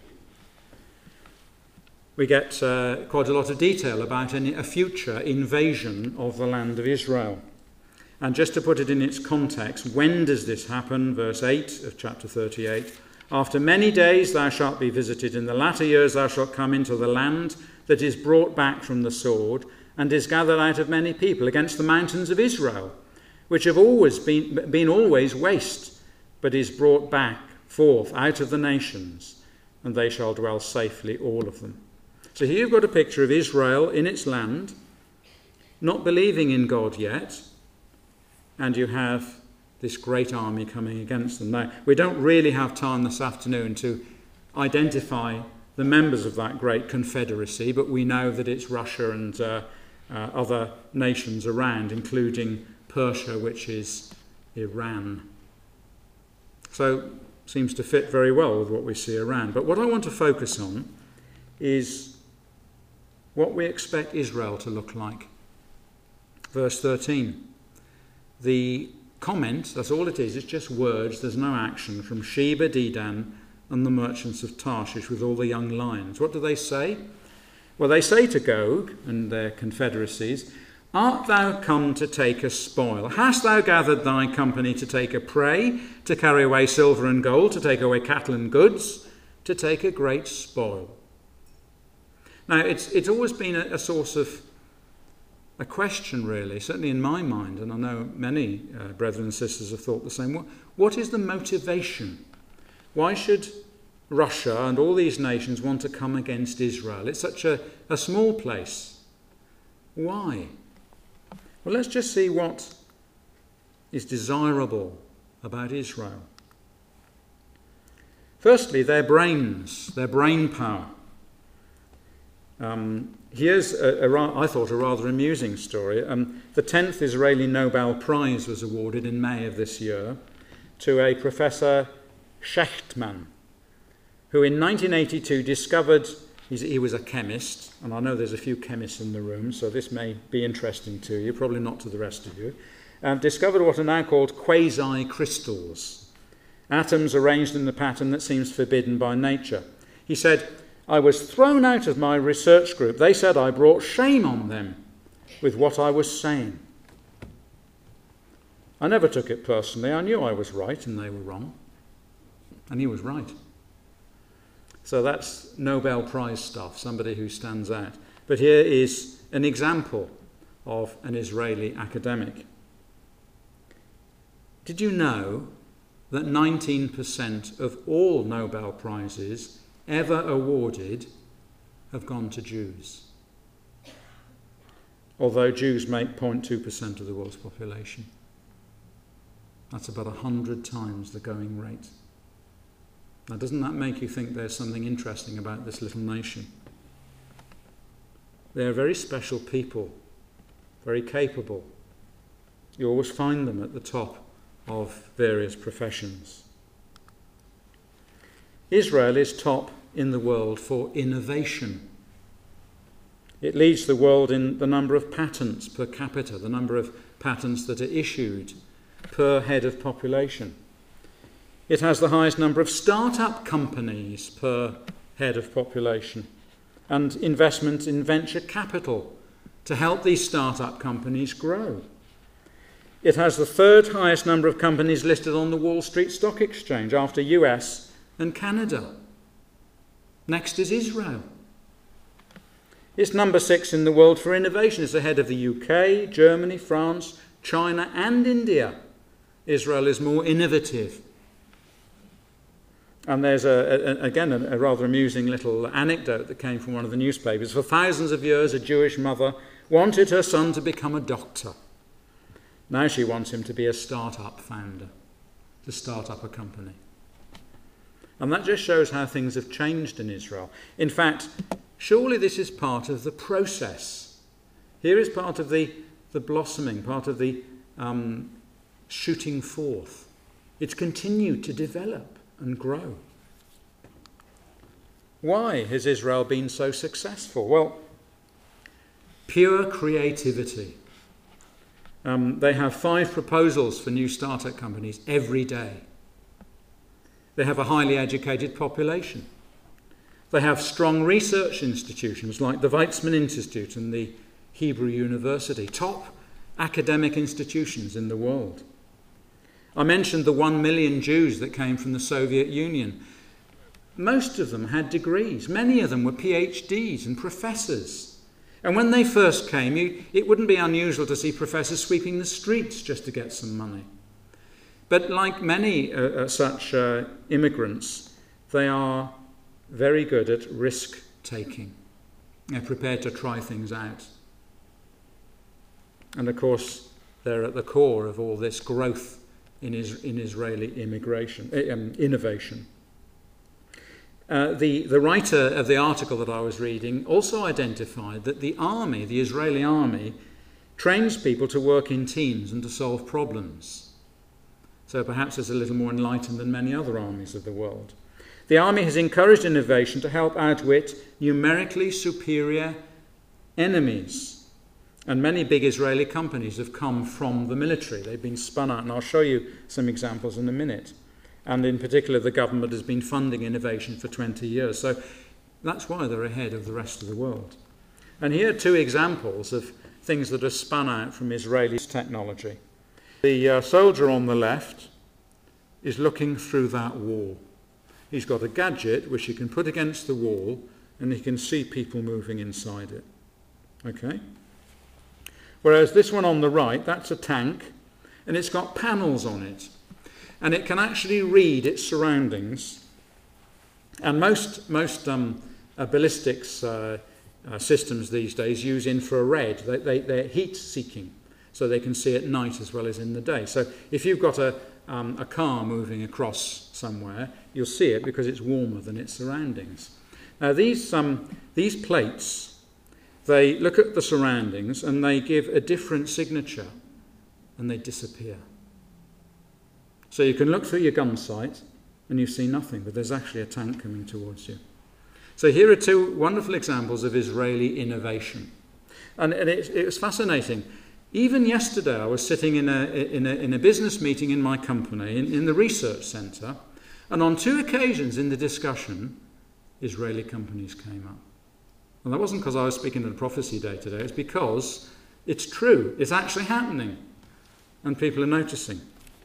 We get uh, quite a lot of detail about any, a future invasion of the land of Israel. And just to put it in its context, when does this happen? Verse eight of chapter thirty-eight. After many days thou shalt be visited, in the latter years thou shalt come into the land that is brought back from the sword, and is gathered out of many people against the mountains of Israel, which have always been, been always waste, but is brought back forth out of the nations, and they shall dwell safely, all of them. So here you've got a picture of Israel in its land, not believing in God yet, and you have this great army coming against them. Now, we don't really have time this afternoon to identify the members of that great confederacy, but we know that it's Russia and uh, uh, other nations around, including Persia, which is Iran. So, seems to fit very well with what we see around. But what I want to focus on is what we expect Israel to look like. Verse thirteen. The comment, that's all it is, it's just words, there's no action, from Sheba, Dedan, and the merchants of Tarshish with all the young lions. What do they say? Well, they say to Gog and their confederacies, Art thou come to take a spoil? Hast thou gathered thy company to take a prey, to carry away silver and gold, to take away cattle and goods, to take a great spoil? Now, it's it's always been a, a source of a question, really, certainly in my mind, and I know many uh, brethren and sisters have thought the same. What, what is the motivation? Why should Russia and all these nations want to come against Israel? It's such a, a small place. Why? Well, let's just see what is desirable about Israel. Firstly, their brains, their brain power. Um, here's, a, a, I thought, a rather amusing story. Um, the tenth Israeli Nobel Prize was awarded in May of this year to a Professor Shechtman, who in nineteen eighty-two discovered, he's, he was a chemist, and I know there's a few chemists in the room, so this may be interesting to you, probably not to the rest of you, uh, discovered what are now called quasi-crystals, atoms arranged in the pattern that seems forbidden by nature. He said, I was thrown out of my research group. They said I brought shame on them with what I was saying. I never took it personally. I knew I was right and they were wrong. And he was right. So that's Nobel Prize stuff, somebody who stands out. But here is an example of an Israeli academic. Did you know that nineteen percent of all Nobel Prizes ever awarded have gone to Jews? Although Jews make zero point two percent of the world's population. That's about one hundred times the going rate. Now, doesn't that make you think there's something interesting about this little nation? They're very special people, very capable. You always find them at the top of various professions. Israel is top in the world for innovation. It leads the world in the number of patents per capita, the number of patents that are issued per head of population. It has the highest number of start-up companies per head of population, and investment in venture capital to help these start-up companies grow. It has the third highest number of companies listed on the Wall Street Stock Exchange after U S and Canada. Next is Israel. It's number six in the world for innovation. It's ahead of the U K, Germany, France, China and India. Israel is more innovative. And there's, a, a, again, a, a rather amusing little anecdote that came from one of the newspapers. For thousands of years, a Jewish mother wanted her son to become a doctor. Now she wants him to be a start-up founder, to start up a company. And that just shows how things have changed in Israel. In fact, surely this is part of the process. Here is part of the, the blossoming, part of the um, shooting forth. It's continued to develop and grow. Why has Israel been so successful? Well, pure creativity. Um, they have five proposals for new startup companies every day. They have a highly educated population. They have strong research institutions like the Weizmann Institute and the Hebrew University, top academic institutions in the world. I mentioned the one million Jews that came from the Soviet Union. Most of them had degrees. Many of them were PhDs and professors. And when they first came, you, it wouldn't be unusual to see professors sweeping the streets just to get some money. But like many uh, uh, such uh, immigrants, they are very good at risk-taking. They're prepared to try things out. And of course, they're at the core of all this growth in, is, in Israeli immigration, um, innovation. Uh, the, the writer of the article that I was reading also identified that the army, the Israeli army, trains people to work in teams and to solve problems. So perhaps it's a little more enlightened than many other armies of the world. The army has encouraged innovation to help outwit numerically superior enemies. And many big Israeli companies have come from the military. They've been spun out, and I'll show you some examples in a minute. And in particular, the government has been funding innovation for twenty years. So that's why they're ahead of the rest of the world. And here are two examples of things that are spun out from Israeli technology. The uh, soldier on the left is looking through that wall. He's got a gadget which he can put against the wall, and he can see people moving inside it. Okay? Whereas this one on the right, that's a tank, and it's got panels on it. And it can actually read its surroundings. And most, most um, uh, ballistics uh, uh, systems these days use infrared. They, they, they're heat-seeking, so they can see at night as well as in the day. So if you've got a, um, a car moving across somewhere, you'll see it because it's warmer than its surroundings. Now these, um, these plates, they look at the surroundings and they give a different signature and they disappear. So you can look through your gun sight and you see nothing, but there's actually a tank coming towards you. So here are two wonderful examples of Israeli innovation. And, and it, it was fascinating. Even yesterday I was sitting in a, in a, in a business meeting in my company, in, in the research centre, and on two occasions in the discussion, Israeli companies came up. And that wasn't because I was speaking at a prophecy day today, it's because it's true, it's actually happening, and people are noticing.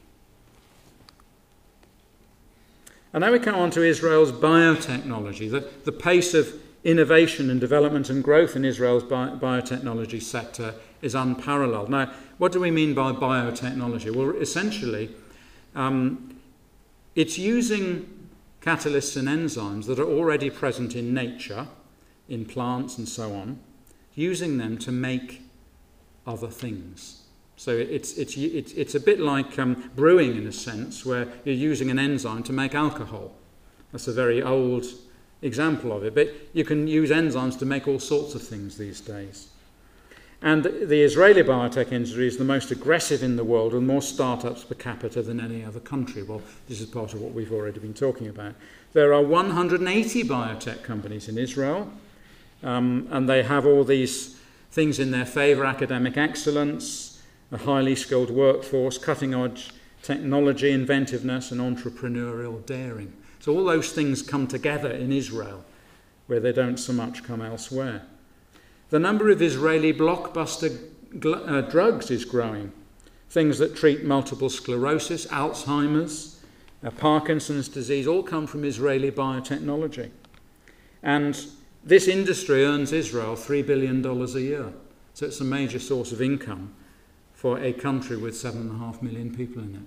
And now we come on to Israel's biotechnology. The, the pace of innovation and development and growth in Israel's bi- biotechnology sector is unparalleled. Now, what do we mean by biotechnology? Well, essentially, um, it's using catalysts and enzymes that are already present in nature, in plants and so on, using them to make other things. So it's, it's, it's, it's a bit like um, brewing in a sense, where you're using an enzyme to make alcohol. That's a very old example of it, but you can use enzymes to make all sorts of things these days. And the Israeli biotech industry is the most aggressive in the world, with more startups per capita than any other country. Well, this is part of what we've already been talking about. There are one hundred eighty biotech companies in Israel, um, and they have all these things in their favour: academic excellence, a highly skilled workforce, cutting-edge technology, inventiveness, and entrepreneurial daring. So all those things come together in Israel, where they don't so much come elsewhere. The number of Israeli blockbuster gl- uh, drugs is growing. Things that treat multiple sclerosis, Alzheimer's, uh, Parkinson's disease, all come from Israeli biotechnology. And this industry earns Israel three billion dollars a year. So it's a major source of income for a country with seven and a half million people in it.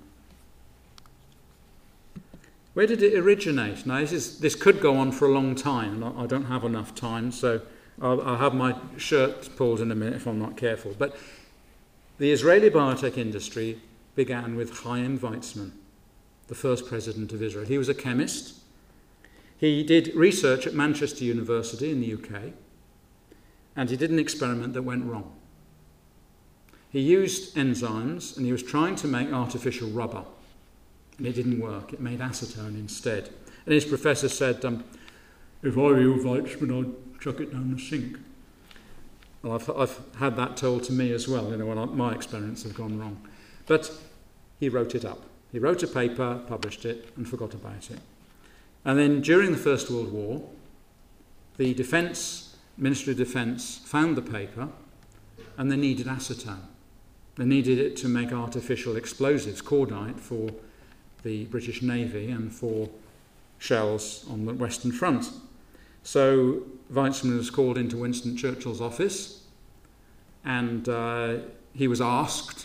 Where did it originate? Now, this, is, this could go on for a long time, and I don't have enough time, so I'll, I'll have my shirt pulled in a minute if I'm not careful. But the Israeli biotech industry began with Chaim Weizmann, the first president of Israel. He was a chemist. He did research at Manchester University in the U K, and he did an experiment that went wrong. He used enzymes, and he was trying to make artificial rubber. And it didn't work. It made acetone instead. And his professor said, um, if I were you, Weitzman, I'd chuck it down the sink. Well, I've, I've had that told to me as well, you know, when I, my experiments have gone wrong. But he wrote it up. He wrote a paper, published it, and forgot about it. And then during the First World War, the Defence, Ministry of Defence found the paper, and they needed acetone. They needed it to make artificial explosives, cordite, for the British Navy and for shells on the Western Front. So Weitzman was called into Winston Churchill's office, and uh, he was asked,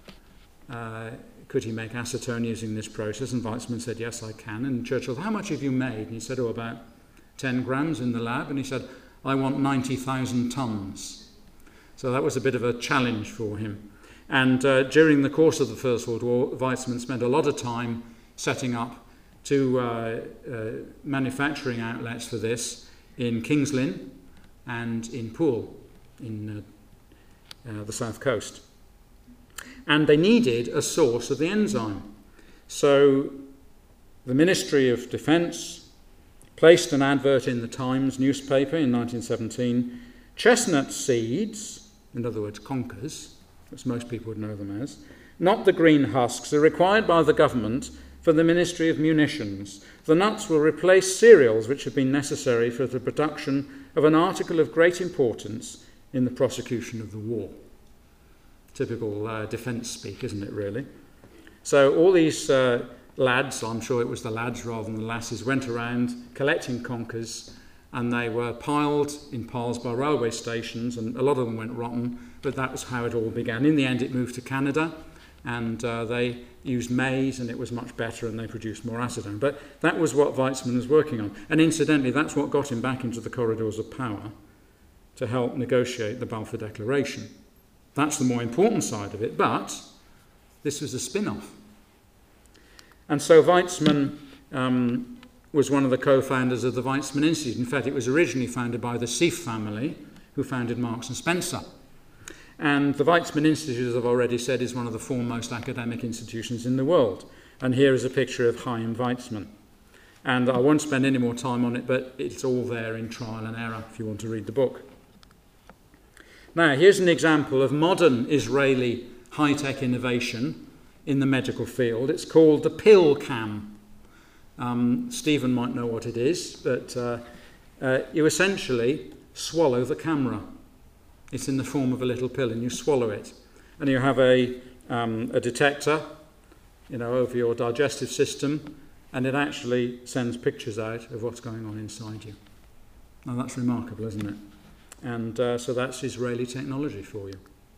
uh, could he make acetone using this process? And Weitzman said, yes, I can. And Churchill said, how much have you made? And he said, oh, about ten grams in the lab. And he said, I want ninety thousand tonnes. So that was a bit of a challenge for him. And uh, during the course of the First World War, Weitzman spent a lot of time setting up two uh, uh, manufacturing outlets for this in King's Lynn and in Poole, in uh, uh, the south coast. And they needed a source of the enzyme. So the Ministry of Defence placed an advert in the Times newspaper in nineteen seventeen. Chestnut seeds, in other words, conkers, as most people would know them as, not the green husks, are required by the government for the Ministry of Munitions. The nuts will replace cereals which have been necessary for the production of an article of great importance in the prosecution of the war. Typical uh, defence speak, isn't it, really? So all these uh, lads, I'm sure it was the lads rather than the lasses, went around collecting conkers, and they were piled in piles by railway stations, and a lot of them went rotten, but that was how it all began. In the end, it moved to Canada, and uh, they used maize, and it was much better, and they produced more acetone. But that was what Weitzman was working on. And incidentally, that's what got him back into the corridors of power to help negotiate the Balfour Declaration. That's the more important side of it, but this was a spin-off. And so Weitzman um, was one of the co-founders of the Weitzman Institute. In fact, it was originally founded by the Cerf family, who founded Marks and Spencer. And the Weitzman Institute, as I've already said, is one of the foremost academic institutions in the world. And here is a picture of Chaim Weitzman. And I won't spend any more time on it, but it's all there in trial and error if you want to read the book. Now, here's an example of modern Israeli high-tech innovation in the medical field. It's called the pill cam. Um, Stephen might know what it is, but uh, uh, you essentially swallow the camera. It's in the form of a little pill, and you swallow it. And you have a, um, a detector, you know, over your digestive system, and it actually sends pictures out of what's going on inside you. Now, that's remarkable, isn't it? And uh, so that's Israeli technology for you.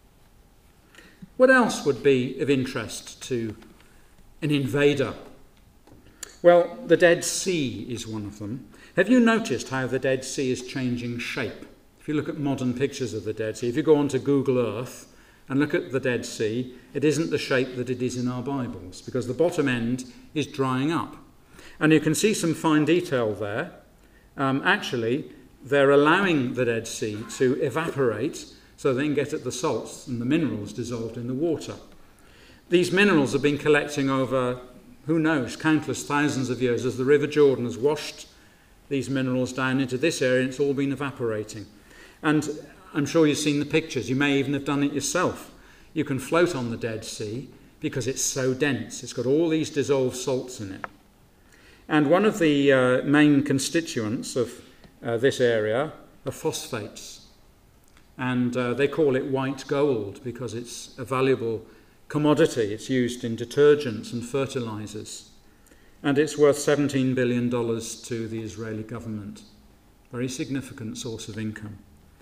What else would be of interest to an invader? Well, the Dead Sea is one of them. Have you noticed how the Dead Sea is changing shape? If you look at modern pictures of the Dead Sea, if you go onto Google Earth and look at the Dead Sea, it isn't the shape that it is in our Bibles, because the bottom end is drying up. And you can see some fine detail there. Um, actually, they're allowing the Dead Sea to evaporate so they can get at the salts and the minerals dissolved in the water. These minerals have been collecting over, who knows, countless thousands of years as the River Jordan has washed these minerals down into this area, and it's all been evaporating. And I'm sure you've seen the pictures. You may even have done it yourself. You can float on the Dead Sea because it's so dense. It's got all these dissolved salts in it. And one of the uh, main constituents of uh, this area are phosphates. And uh, they call it white gold because it's a valuable commodity. It's used in detergents and fertilizers. And it's worth seventeen billion dollars to the Israeli government. Very significant source of income.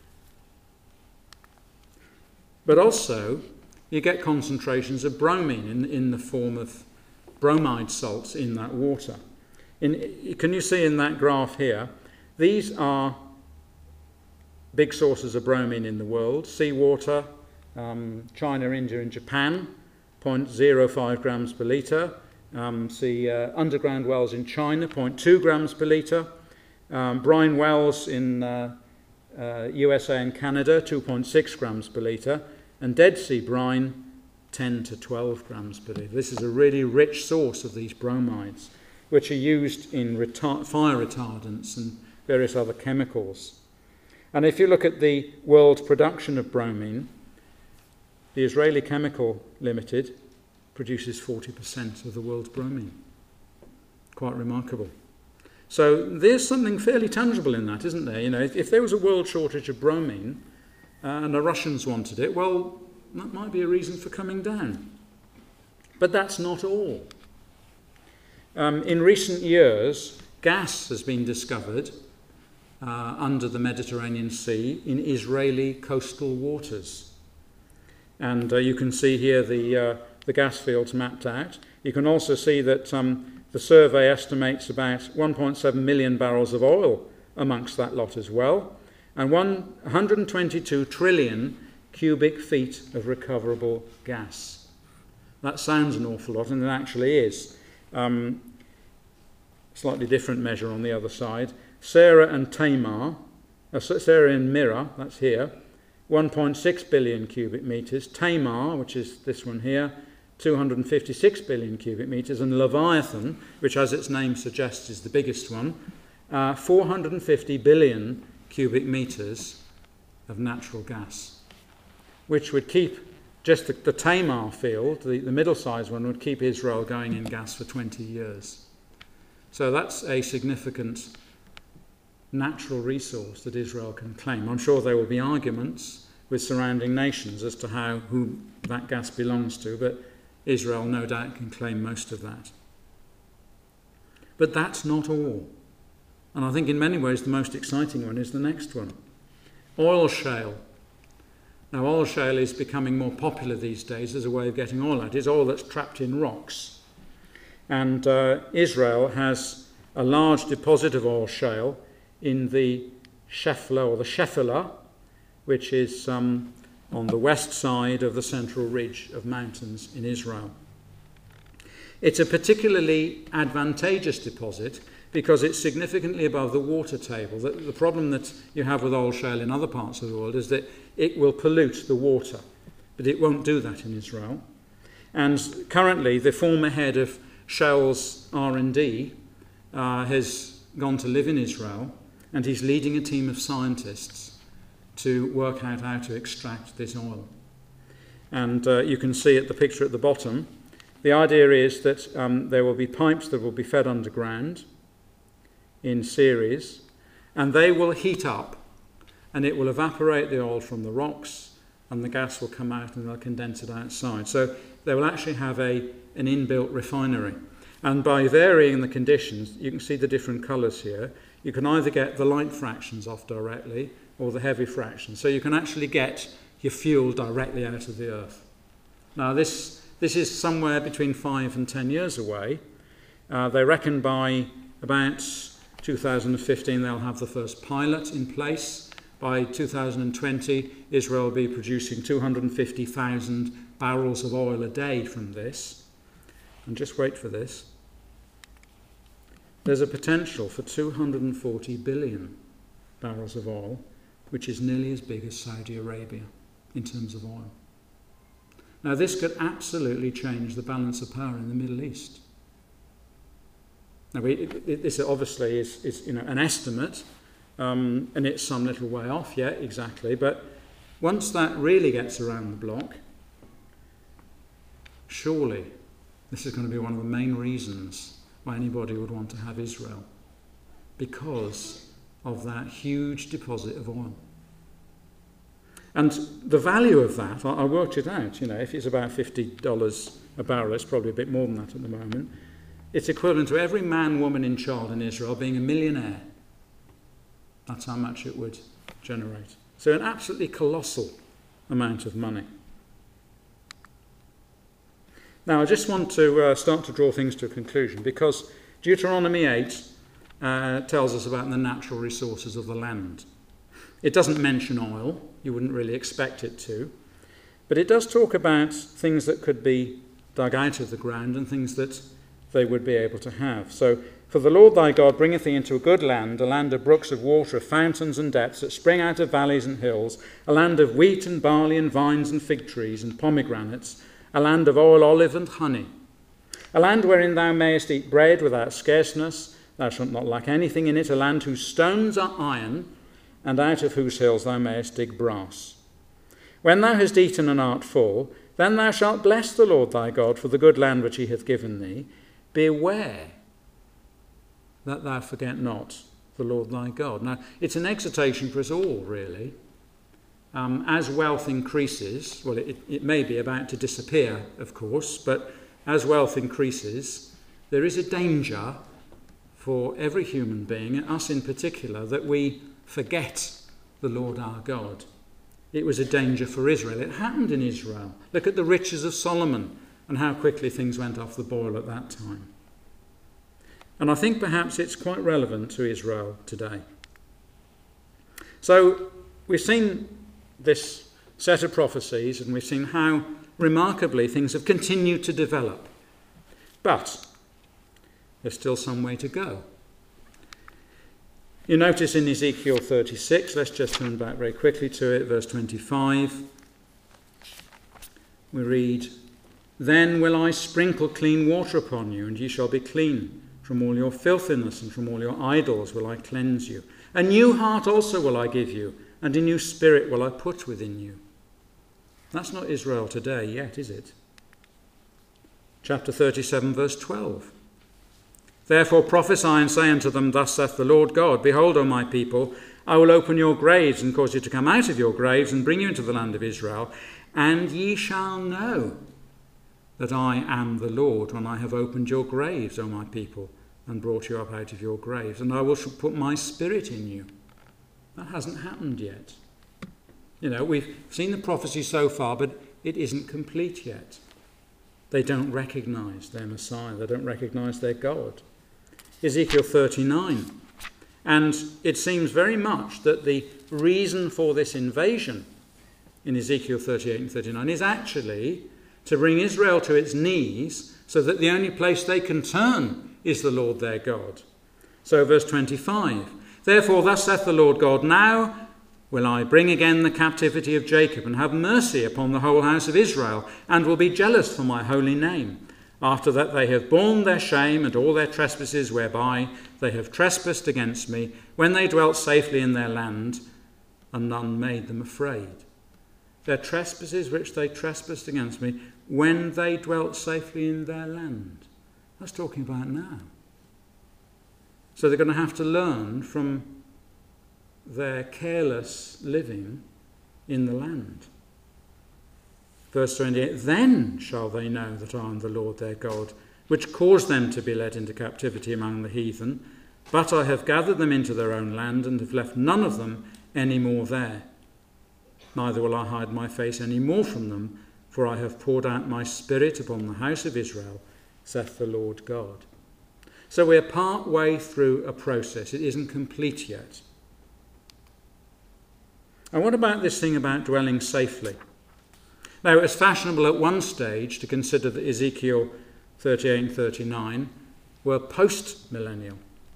But also, you get concentrations of bromine in, in the form of bromide salts in that water. In, can you see in that graph here, these are big sources of bromine in the world. Seawater, um, China, India and Japan, zero point zero five grams per litre. Um, see uh, underground wells in China, zero point two grams per litre. Um, brine wells in uh, uh, U S A and Canada, two point six grams per litre. And Dead Sea brine, ten to twelve grams per litre. This is a really rich source of these bromides, which are used in retar- fire retardants and various other chemicals. And if you look at the world production of bromine, the Israeli Chemical Limited produces forty percent of the world's bromine. Quite remarkable. So there's something fairly tangible in that, isn't there? You know, if, if there was a world shortage of bromine uh, and the Russians wanted it, well, that might be a reason for coming down. But that's not all. Um, in recent years, gas has been discovered uh, under the Mediterranean Sea in Israeli coastal waters. And uh, you can see here the, uh, the gas fields mapped out. You can also see that um, the survey estimates about one point seven million barrels of oil amongst that lot as well, and one hundred twenty-two trillion cubic feet of recoverable gas. That sounds an awful lot, and it actually is. Um, slightly different measure on the other side. Sarah and Tamar, uh, Sarah and Mirrah, that's here, one point six billion cubic metres. Tamar, which is this one here, two hundred fifty-six billion cubic metres. And Leviathan, which as its name suggests is the biggest one, uh, four hundred fifty billion cubic metres of natural gas, which would keep just the, the Tamar field, the, the middle-sized one, would keep Israel going in gas for twenty years. So that's a significant natural resource that Israel can claim. I'm sure there will be arguments with surrounding nations as to how who that gas belongs to, but Israel no doubt can claim most of that. But that's not all. And I think in many ways the most exciting one is the next one. Oil shale. Now, oil shale is becoming more popular these days as a way of getting oil out. It's oil that's trapped in rocks. And uh, Israel has a large deposit of oil shale in the Shefla, or the Shephelah, which is um, on the west side of the central ridge of mountains in Israel. It's a particularly advantageous deposit because it's significantly above the water table. The, the problem that you have with oil shale in other parts of the world is that it will pollute the water, but it won't do that in Israel. And currently, the former head of Shell's R and D uh, has gone to live in Israel, and he's leading a team of scientists to work out how to extract this oil. And uh, you can see at the picture at the bottom, the idea is that um, there will be pipes that will be fed underground in series, and they will heat up, and it will evaporate the oil from the rocks, and the gas will come out and they'll condense it outside. So they will actually have a, an inbuilt refinery. And by varying the conditions, you can see the different colours here, you can either get the light fractions off directly or the heavy fractions. So you can actually get your fuel directly out of the earth. Now this, this is somewhere between five and ten years away. Uh, they reckon by about two thousand fifteen they'll have the first pilot in place. By two thousand twenty, Israel will be producing two hundred fifty thousand barrels of oil a day from this. And just wait for this. There's a potential for two hundred forty billion barrels of oil, which is nearly as big as Saudi Arabia in terms of oil. Now, this could absolutely change the balance of power in the Middle East. Now, we, it, it, this obviously is, is you know, an estimate, um, and it's some little way off yet, exactly, but once that really gets around the block, surely this is going to be one of the main reasons why anybody would want to have Israel, because of that huge deposit of oil. And the value of that, I, I worked it out, you know, if it's about fifty dollars a barrel, it's probably a bit more than that at the moment. It's equivalent to every man, woman and child in Israel being a millionaire. That's how much it would generate. So an absolutely colossal amount of money. Now, I just want to uh, start to draw things to a conclusion, because Deuteronomy eight uh, tells us about the natural resources of the land. It doesn't mention oil, you wouldn't really expect it to, but it does talk about things that could be dug out of the ground and things that they would be able to have. So, for the Lord thy God bringeth thee into a good land, a land of brooks of water, of fountains and depths, that spring out of valleys and hills, a land of wheat and barley and vines and fig trees and pomegranates, a land of oil, olive and honey, a land wherein thou mayest eat bread without scarceness, Thou shalt not lack anything in it, a land whose stones are iron, and out of whose hills thou mayest dig brass. When thou hast eaten and art full, then thou shalt bless the Lord thy God for the good land which he hath given thee. Beware that thou forget not the Lord thy God. Now, it's an exhortation for us all, really. Um, as wealth increases, well, it, it may be about to disappear, of course, but as wealth increases, there is a danger for every human being, and us in particular, that we forget the Lord our God. It was a danger for Israel. It happened in Israel. Look at the riches of Solomon and how quickly things went off the boil at that time. And I think perhaps it's quite relevant to Israel today. So we've seen this set of prophecies and we've seen how remarkably things have continued to develop. But there's still some way to go. You notice in Ezekiel thirty-six, let's just turn back very quickly to it, verse twenty-five. We read, Then will I sprinkle clean water upon you, and ye shall be clean. From all your filthiness and from all your idols will I cleanse you. A new heart also will I give you, and a new spirit will I put within you. That's not Israel today yet, is it? Chapter thirty-seven, verse twelve. Therefore prophesy and say unto them, Thus saith the Lord God, Behold, O my people, I will open your graves and cause you to come out of your graves and bring you into the land of Israel, and ye shall know that I am the Lord when I have opened your graves, O my people, and brought you up out of your graves, and I will put my spirit in you. That hasn't happened yet. You know, we've seen the prophecy so far, but it isn't complete yet. They don't recognise their Messiah. They don't recognise their God. Ezekiel thirty-nine. And it seems very much that the reason for this invasion in Ezekiel thirty-eight and thirty-nine is actually to bring Israel to its knees so that the only place they can turn is the Lord their God. So verse twenty-five. Therefore thus saith the Lord God, Now will I bring again the captivity of Jacob, and have mercy upon the whole house of Israel, and will be jealous for my holy name. After that they have borne their shame and all their trespasses whereby they have trespassed against me, when they dwelt safely in their land, and none made them afraid. Their trespasses which they trespassed against me, when they dwelt safely in their land. That's talking about now. So they're going to have to learn from their careless living in the land. Verse twenty-eight, Then shall they know that I am the Lord their God, which caused them to be led into captivity among the heathen, but I have gathered them into their own land, and have left none of them any more there. Neither will I hide my face any more from them, for I have poured out my spirit upon the house of Israel, saith the Lord God. So we're part way through a process. It isn't complete yet. And what about this thing about dwelling safely? Now, it was fashionable at one stage to consider that Ezekiel thirty-eight and thirty-nine were post-millennial.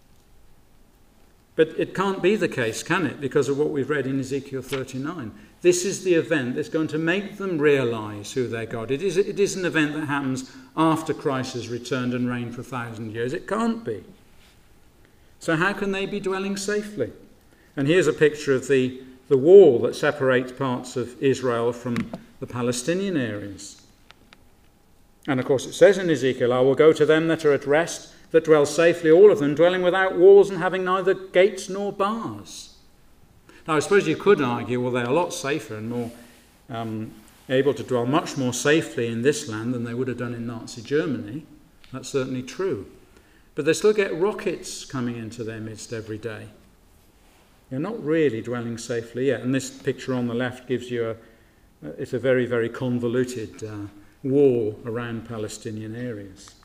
But it can't be the case, can it? Because of what we've read in Ezekiel thirty-nine. This is the event that's going to make them realise who their God is. It is. It is an event that happens after Christ has returned and reigned for a thousand years. It can't be. So how can they be dwelling safely? And here's a picture of the, the wall that separates parts of Israel from the Palestinian areas. And of course it says in Ezekiel, I will go to them that are at rest, that dwell safely, all of them, dwelling without walls and having neither gates nor bars. Now I suppose you could argue, well, they're a lot safer and more um, able to dwell much more safely in this land than they would have done in Nazi Germany. That's certainly true. But they still get rockets coming into their midst every day. They're not really dwelling safely yet. And this picture on the left gives you a It's a very, very convoluted uh, wall around Palestinian areas.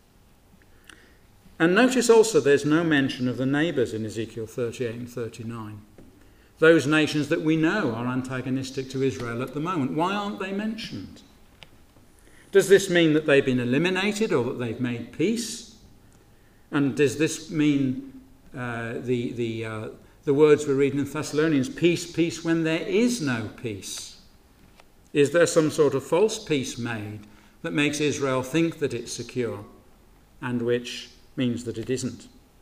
And notice also there's no mention of the neighbours in Ezekiel thirty-eight and thirty-nine. Those nations that we know are antagonistic to Israel at the moment. Why aren't they mentioned? Does this mean that they've been eliminated or that they've made peace? And does this mean uh, the, the, uh, the words we're reading in Thessalonians, peace, peace, when there is no peace? Is there some sort of false peace made that makes Israel think that it's secure and which means that it isn't?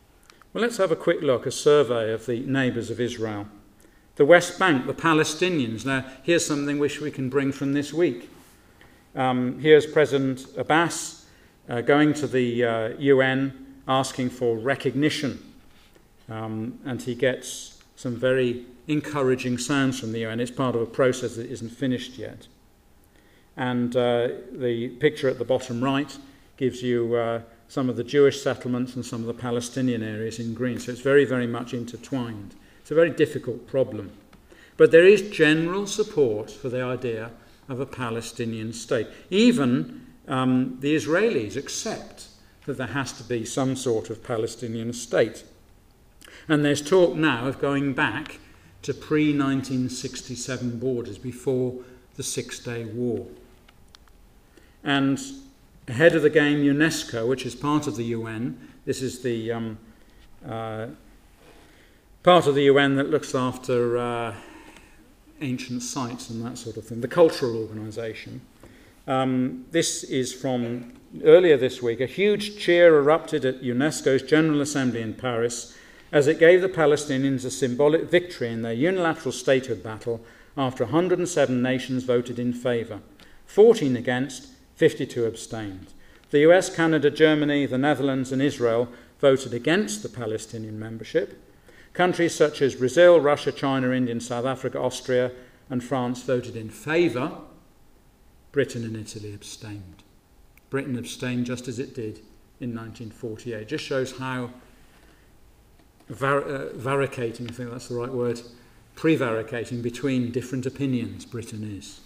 Well, let's have a quick look, a survey of the neighbours of Israel. The West Bank, the Palestinians. Now, here's something which we can bring from this week. Um, here's President Abbas uh, going to the uh, U N asking for recognition. Um, and he gets some very encouraging sounds from the U N. It's part of a process that isn't finished yet. And uh, the picture at the bottom right gives you uh, some of the Jewish settlements and some of the Palestinian areas in green. So it's very, very much intertwined. It's a very difficult problem. But there is general support for the idea of a Palestinian state. Even um, the Israelis accept that there has to be some sort of Palestinian state. And there's talk now of going back to pre nineteen sixty-seven borders, before the Six-Day War. And ahead of the game, UNESCO, which is part of the U N, this is the um, uh, part of the U N that looks after uh, ancient sites and that sort of thing, the cultural organisation. Um, this is from earlier this week. A huge cheer erupted at UNESCO's General Assembly in Paris as it gave the Palestinians a symbolic victory in their unilateral statehood battle after one hundred seven nations voted in favour, fourteen against, fifty-two abstained. The U S, Canada, Germany, the Netherlands and Israel voted against the Palestinian membership. Countries such as Brazil, Russia, China, India, South Africa, Austria and France voted in favour. Britain and Italy abstained. Britain abstained just as it did in nineteen forty-eight. Just shows how var- uh, varicating, I think that's the right word, prevaricating between different opinions Britain is.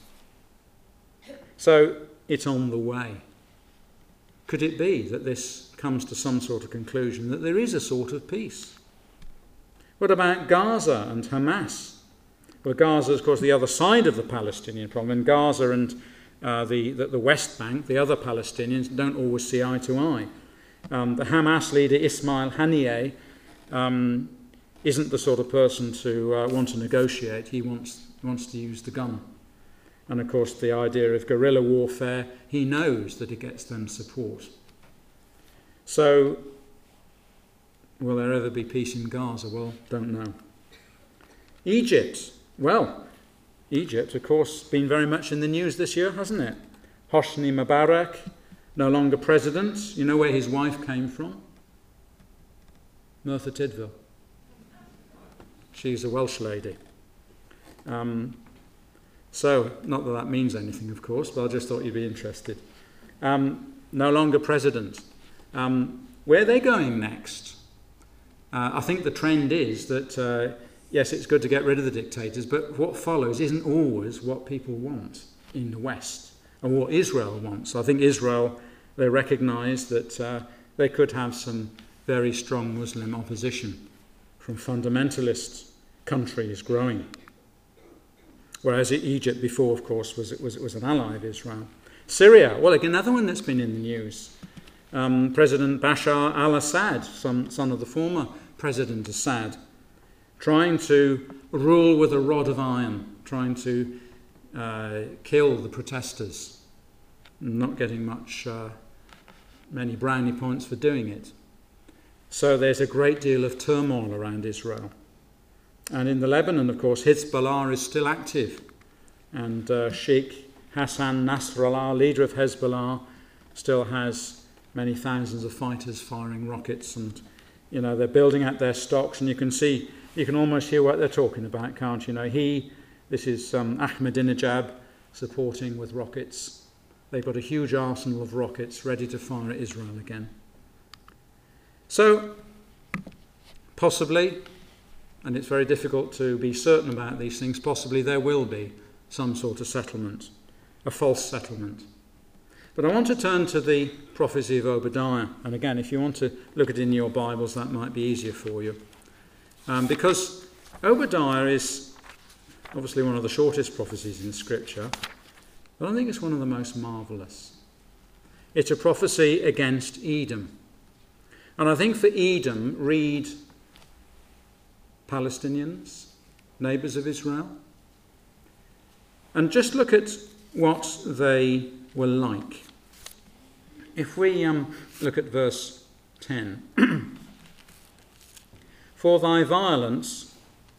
So it's on the way. Could it be that this comes to some sort of conclusion, that there is a sort of peace? What about Gaza and Hamas? Well, Gaza is, of course, the other side of the Palestinian problem, and Gaza and uh, the, the, the West Bank, the other Palestinians, don't always see eye to eye. Um, the Hamas leader, Ismail Haniyeh, um, isn't the sort of person to uh, want to negotiate. He wants, wants to use the gun. And, of course, the idea of guerrilla warfare, he knows that it gets them support. So, will there ever be peace in Gaza? Well, don't know. Egypt. Well, Egypt, of course, been very much in the news this year, hasn't it? Hosni Mubarak, no longer president. You know where his wife came from? Merthyr Tydfil. She's a Welsh lady. Um, so, not that that means anything, of course, but I just thought you'd be interested. Um, no longer president. Um, where are they going next? Uh, I think the trend is that, uh, yes, it's good to get rid of the dictators, but what follows isn't always what people want in the West and what Israel wants. I think Israel, they recognise that uh, they could have some very strong Muslim opposition from fundamentalist countries growing. Whereas Egypt before, of course, was, was, was an ally of Israel. Syria, well, again, another one that's been in the news. Um, President Bashar al-Assad, son, son of the former President Assad, trying to rule with a rod of iron, trying to uh, kill the protesters, not getting much, uh, many brownie points for doing it. So there's a great deal of turmoil around Israel. And in the Lebanon, of course, Hezbollah is still active. And uh, Sheikh Hassan Nasrallah, leader of Hezbollah, still has many thousands of fighters firing rockets, and you know they're building out their stocks, and you can see, you can almost hear what they're talking about, can't you? Know he, this is um, Ahmadinejad supporting with rockets. They've got a huge arsenal of rockets ready to fire at Israel again. So possibly, and it's very difficult to be certain about these things, possibly there will be some sort of settlement, a false settlement. But I want to turn to the prophecy of Obadiah. And again, if you want to look at it in your Bibles, that might be easier for you. Um, because Obadiah is obviously one of the shortest prophecies in Scripture, but I think it's one of the most marvellous. It's a prophecy against Edom. And I think for Edom, read Palestinians, neighbours of Israel. And just look at what they were like. If we um, look at verse ten. For thy violence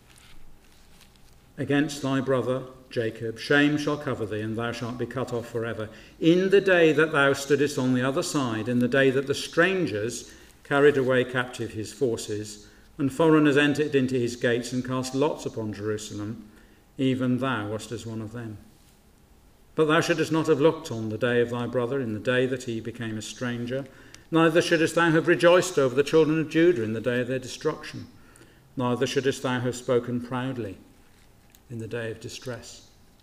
against thy brother Jacob, shame shall cover thee, and thou shalt be cut off forever. In the day that thou stoodest on the other side, in the day that the strangers carried away captive his forces, and foreigners entered into his gates and cast lots upon Jerusalem, even thou wast as one of them. But thou shouldest not have looked on the day of thy brother, in the day that he became a stranger, neither shouldest thou have rejoiced over the children of Judah in the day of their destruction, neither shouldest thou have spoken proudly in the day of distress.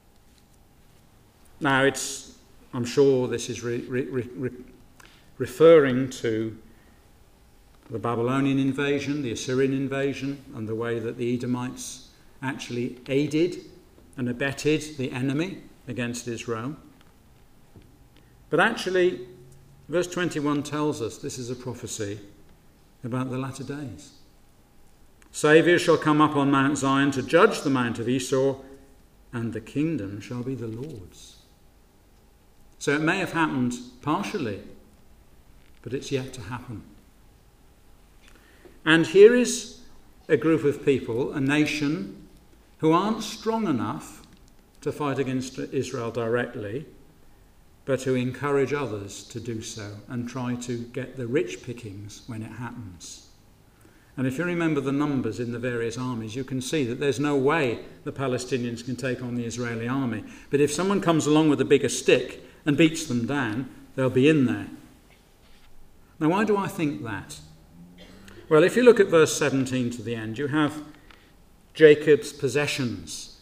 Now, it's, I'm sure this is re, re, re, referring to the Babylonian invasion, the Assyrian invasion, and the way that the Edomites actually aided and abetted the enemy against Israel. But actually, verse twenty-one tells us this is a prophecy about the latter days. Saviour shall come up on Mount Zion to judge the mount of Esau, and the kingdom shall be the Lord's. So it may have happened partially, but it's yet to happen. And here is a group of people, a nation, who aren't strong enough to fight against Israel directly, but who encourage others to do so and try to get the rich pickings when it happens. And if you remember the numbers in the various armies, you can see that there's no way the Palestinians can take on the Israeli army. But if someone comes along with a bigger stick and beats them down, they'll be in there. Now, why do I think that? Well, if you look at verse seventeen to the end, you have Jacob's possessions.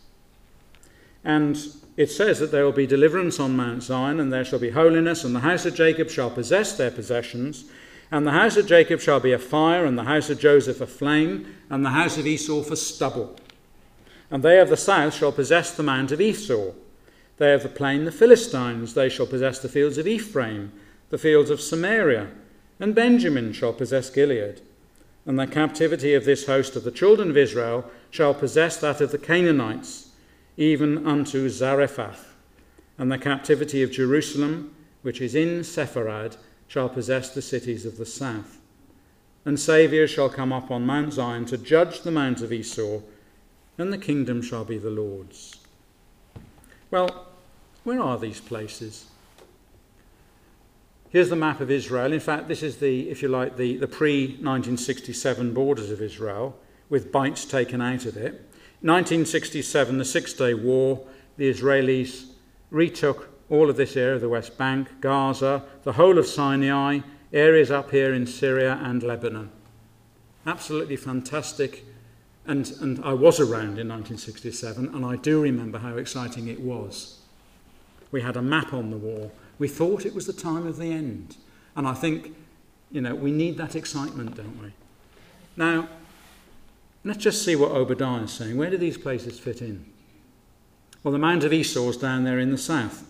And it says that there will be deliverance on Mount Zion, and there shall be holiness, and the house of Jacob shall possess their possessions. And the house of Jacob shall be a fire, and the house of Joseph a flame, and the house of Esau for stubble. And they of the south shall possess the mount of Esau. They of the plain the Philistines, they shall possess the fields of Ephraim, the fields of Samaria, and Benjamin shall possess Gilead. And the captivity of this host of the children of Israel shall possess that of the Canaanites, even unto Zarephath. And the captivity of Jerusalem, which is in Sepharad, shall possess the cities of the south. And Saviour shall come up on Mount Zion to judge the mount of Esau, and the kingdom shall be the Lord's. Well, where are these places? Here's the map of Israel. In fact, this is the, if you like, the, the pre nineteen sixty-seven borders of Israel, with bites taken out of it. nineteen sixty-seven, the Six-Day War, the Israelis retook all of this area, the West Bank, Gaza, the whole of Sinai, areas up here in Syria and Lebanon. Absolutely fantastic. And, and I was around in nineteen sixty-seven, and I do remember how exciting it was. We had a map on the wall. We thought it was the time of the end. And I think, you know, we need that excitement, don't we? Now, let's just see what Obadiah is saying. Where do these places fit in? Well, the Mount of Esau is down there in the south.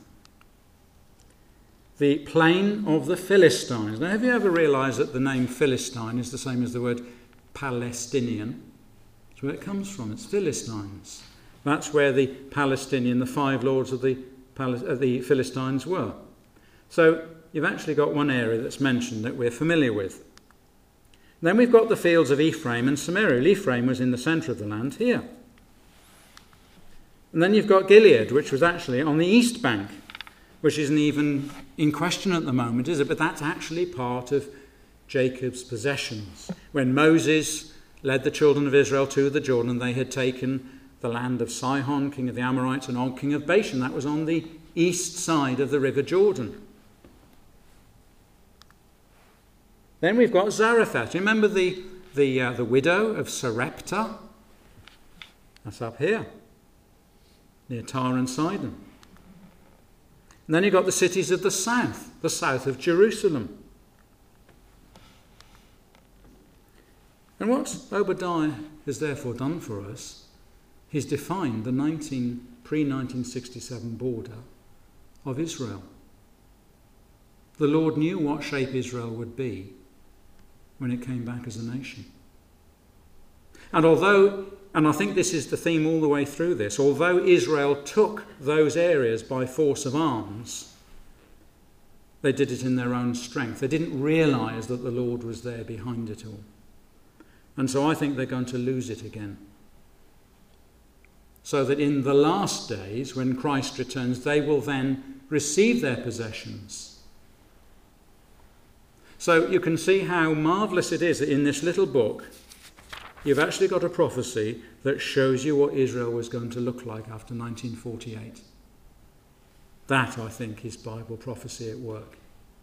The plain of the Philistines. Now, have you ever realised that the name Philistine is the same as the word Palestinian? That's where it comes from. It's Philistines. That's where the Palestinian, the five lords of the, Pal- of the Philistines were. So you've actually got one area that's mentioned that we're familiar with. Then we've got the fields of Ephraim and Samaria. Ephraim was in the centre of the land here. And then you've got Gilead, which was actually on the east bank, which isn't even in question at the moment, is it? But that's actually part of Jacob's possessions. When Moses led the children of Israel to the Jordan, they had taken the land of Sihon, king of the Amorites, and Og, king of Bashan. That was on the east side of the river Jordan. Then we've got Zarephath. Remember the, the, uh, the widow of Sarepta? That's up here, near Tyre and Sidon. And then you've got the cities of the south, the south of Jerusalem. And what Obadiah has therefore done for us, he's defined the nineteen, pre-nineteen sixty-seven border of Israel. The Lord knew what shape Israel would be when it came back as a nation. And although, and I think this is the theme all the way through this, although Israel took those areas by force of arms, they did it in their own strength. They didn't realise that the Lord was there behind it all. And so I think they're going to lose it again. So that in the last days, when Christ returns, they will then receive their possessions. So you can see how marvellous it is that in this little book, you've actually got a prophecy that shows you what Israel was going to look like after nineteen forty-eight. That, I think, is Bible prophecy at work.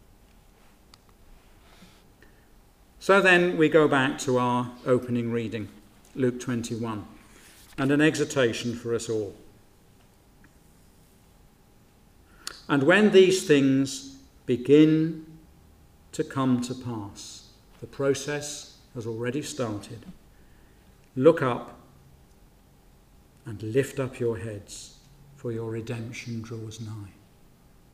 So then we go back to our opening reading, Luke twenty-one, and an exhortation for us all. And when these things begin to come to pass, the process has already started, look up and lift up your heads, for your redemption draws nigh.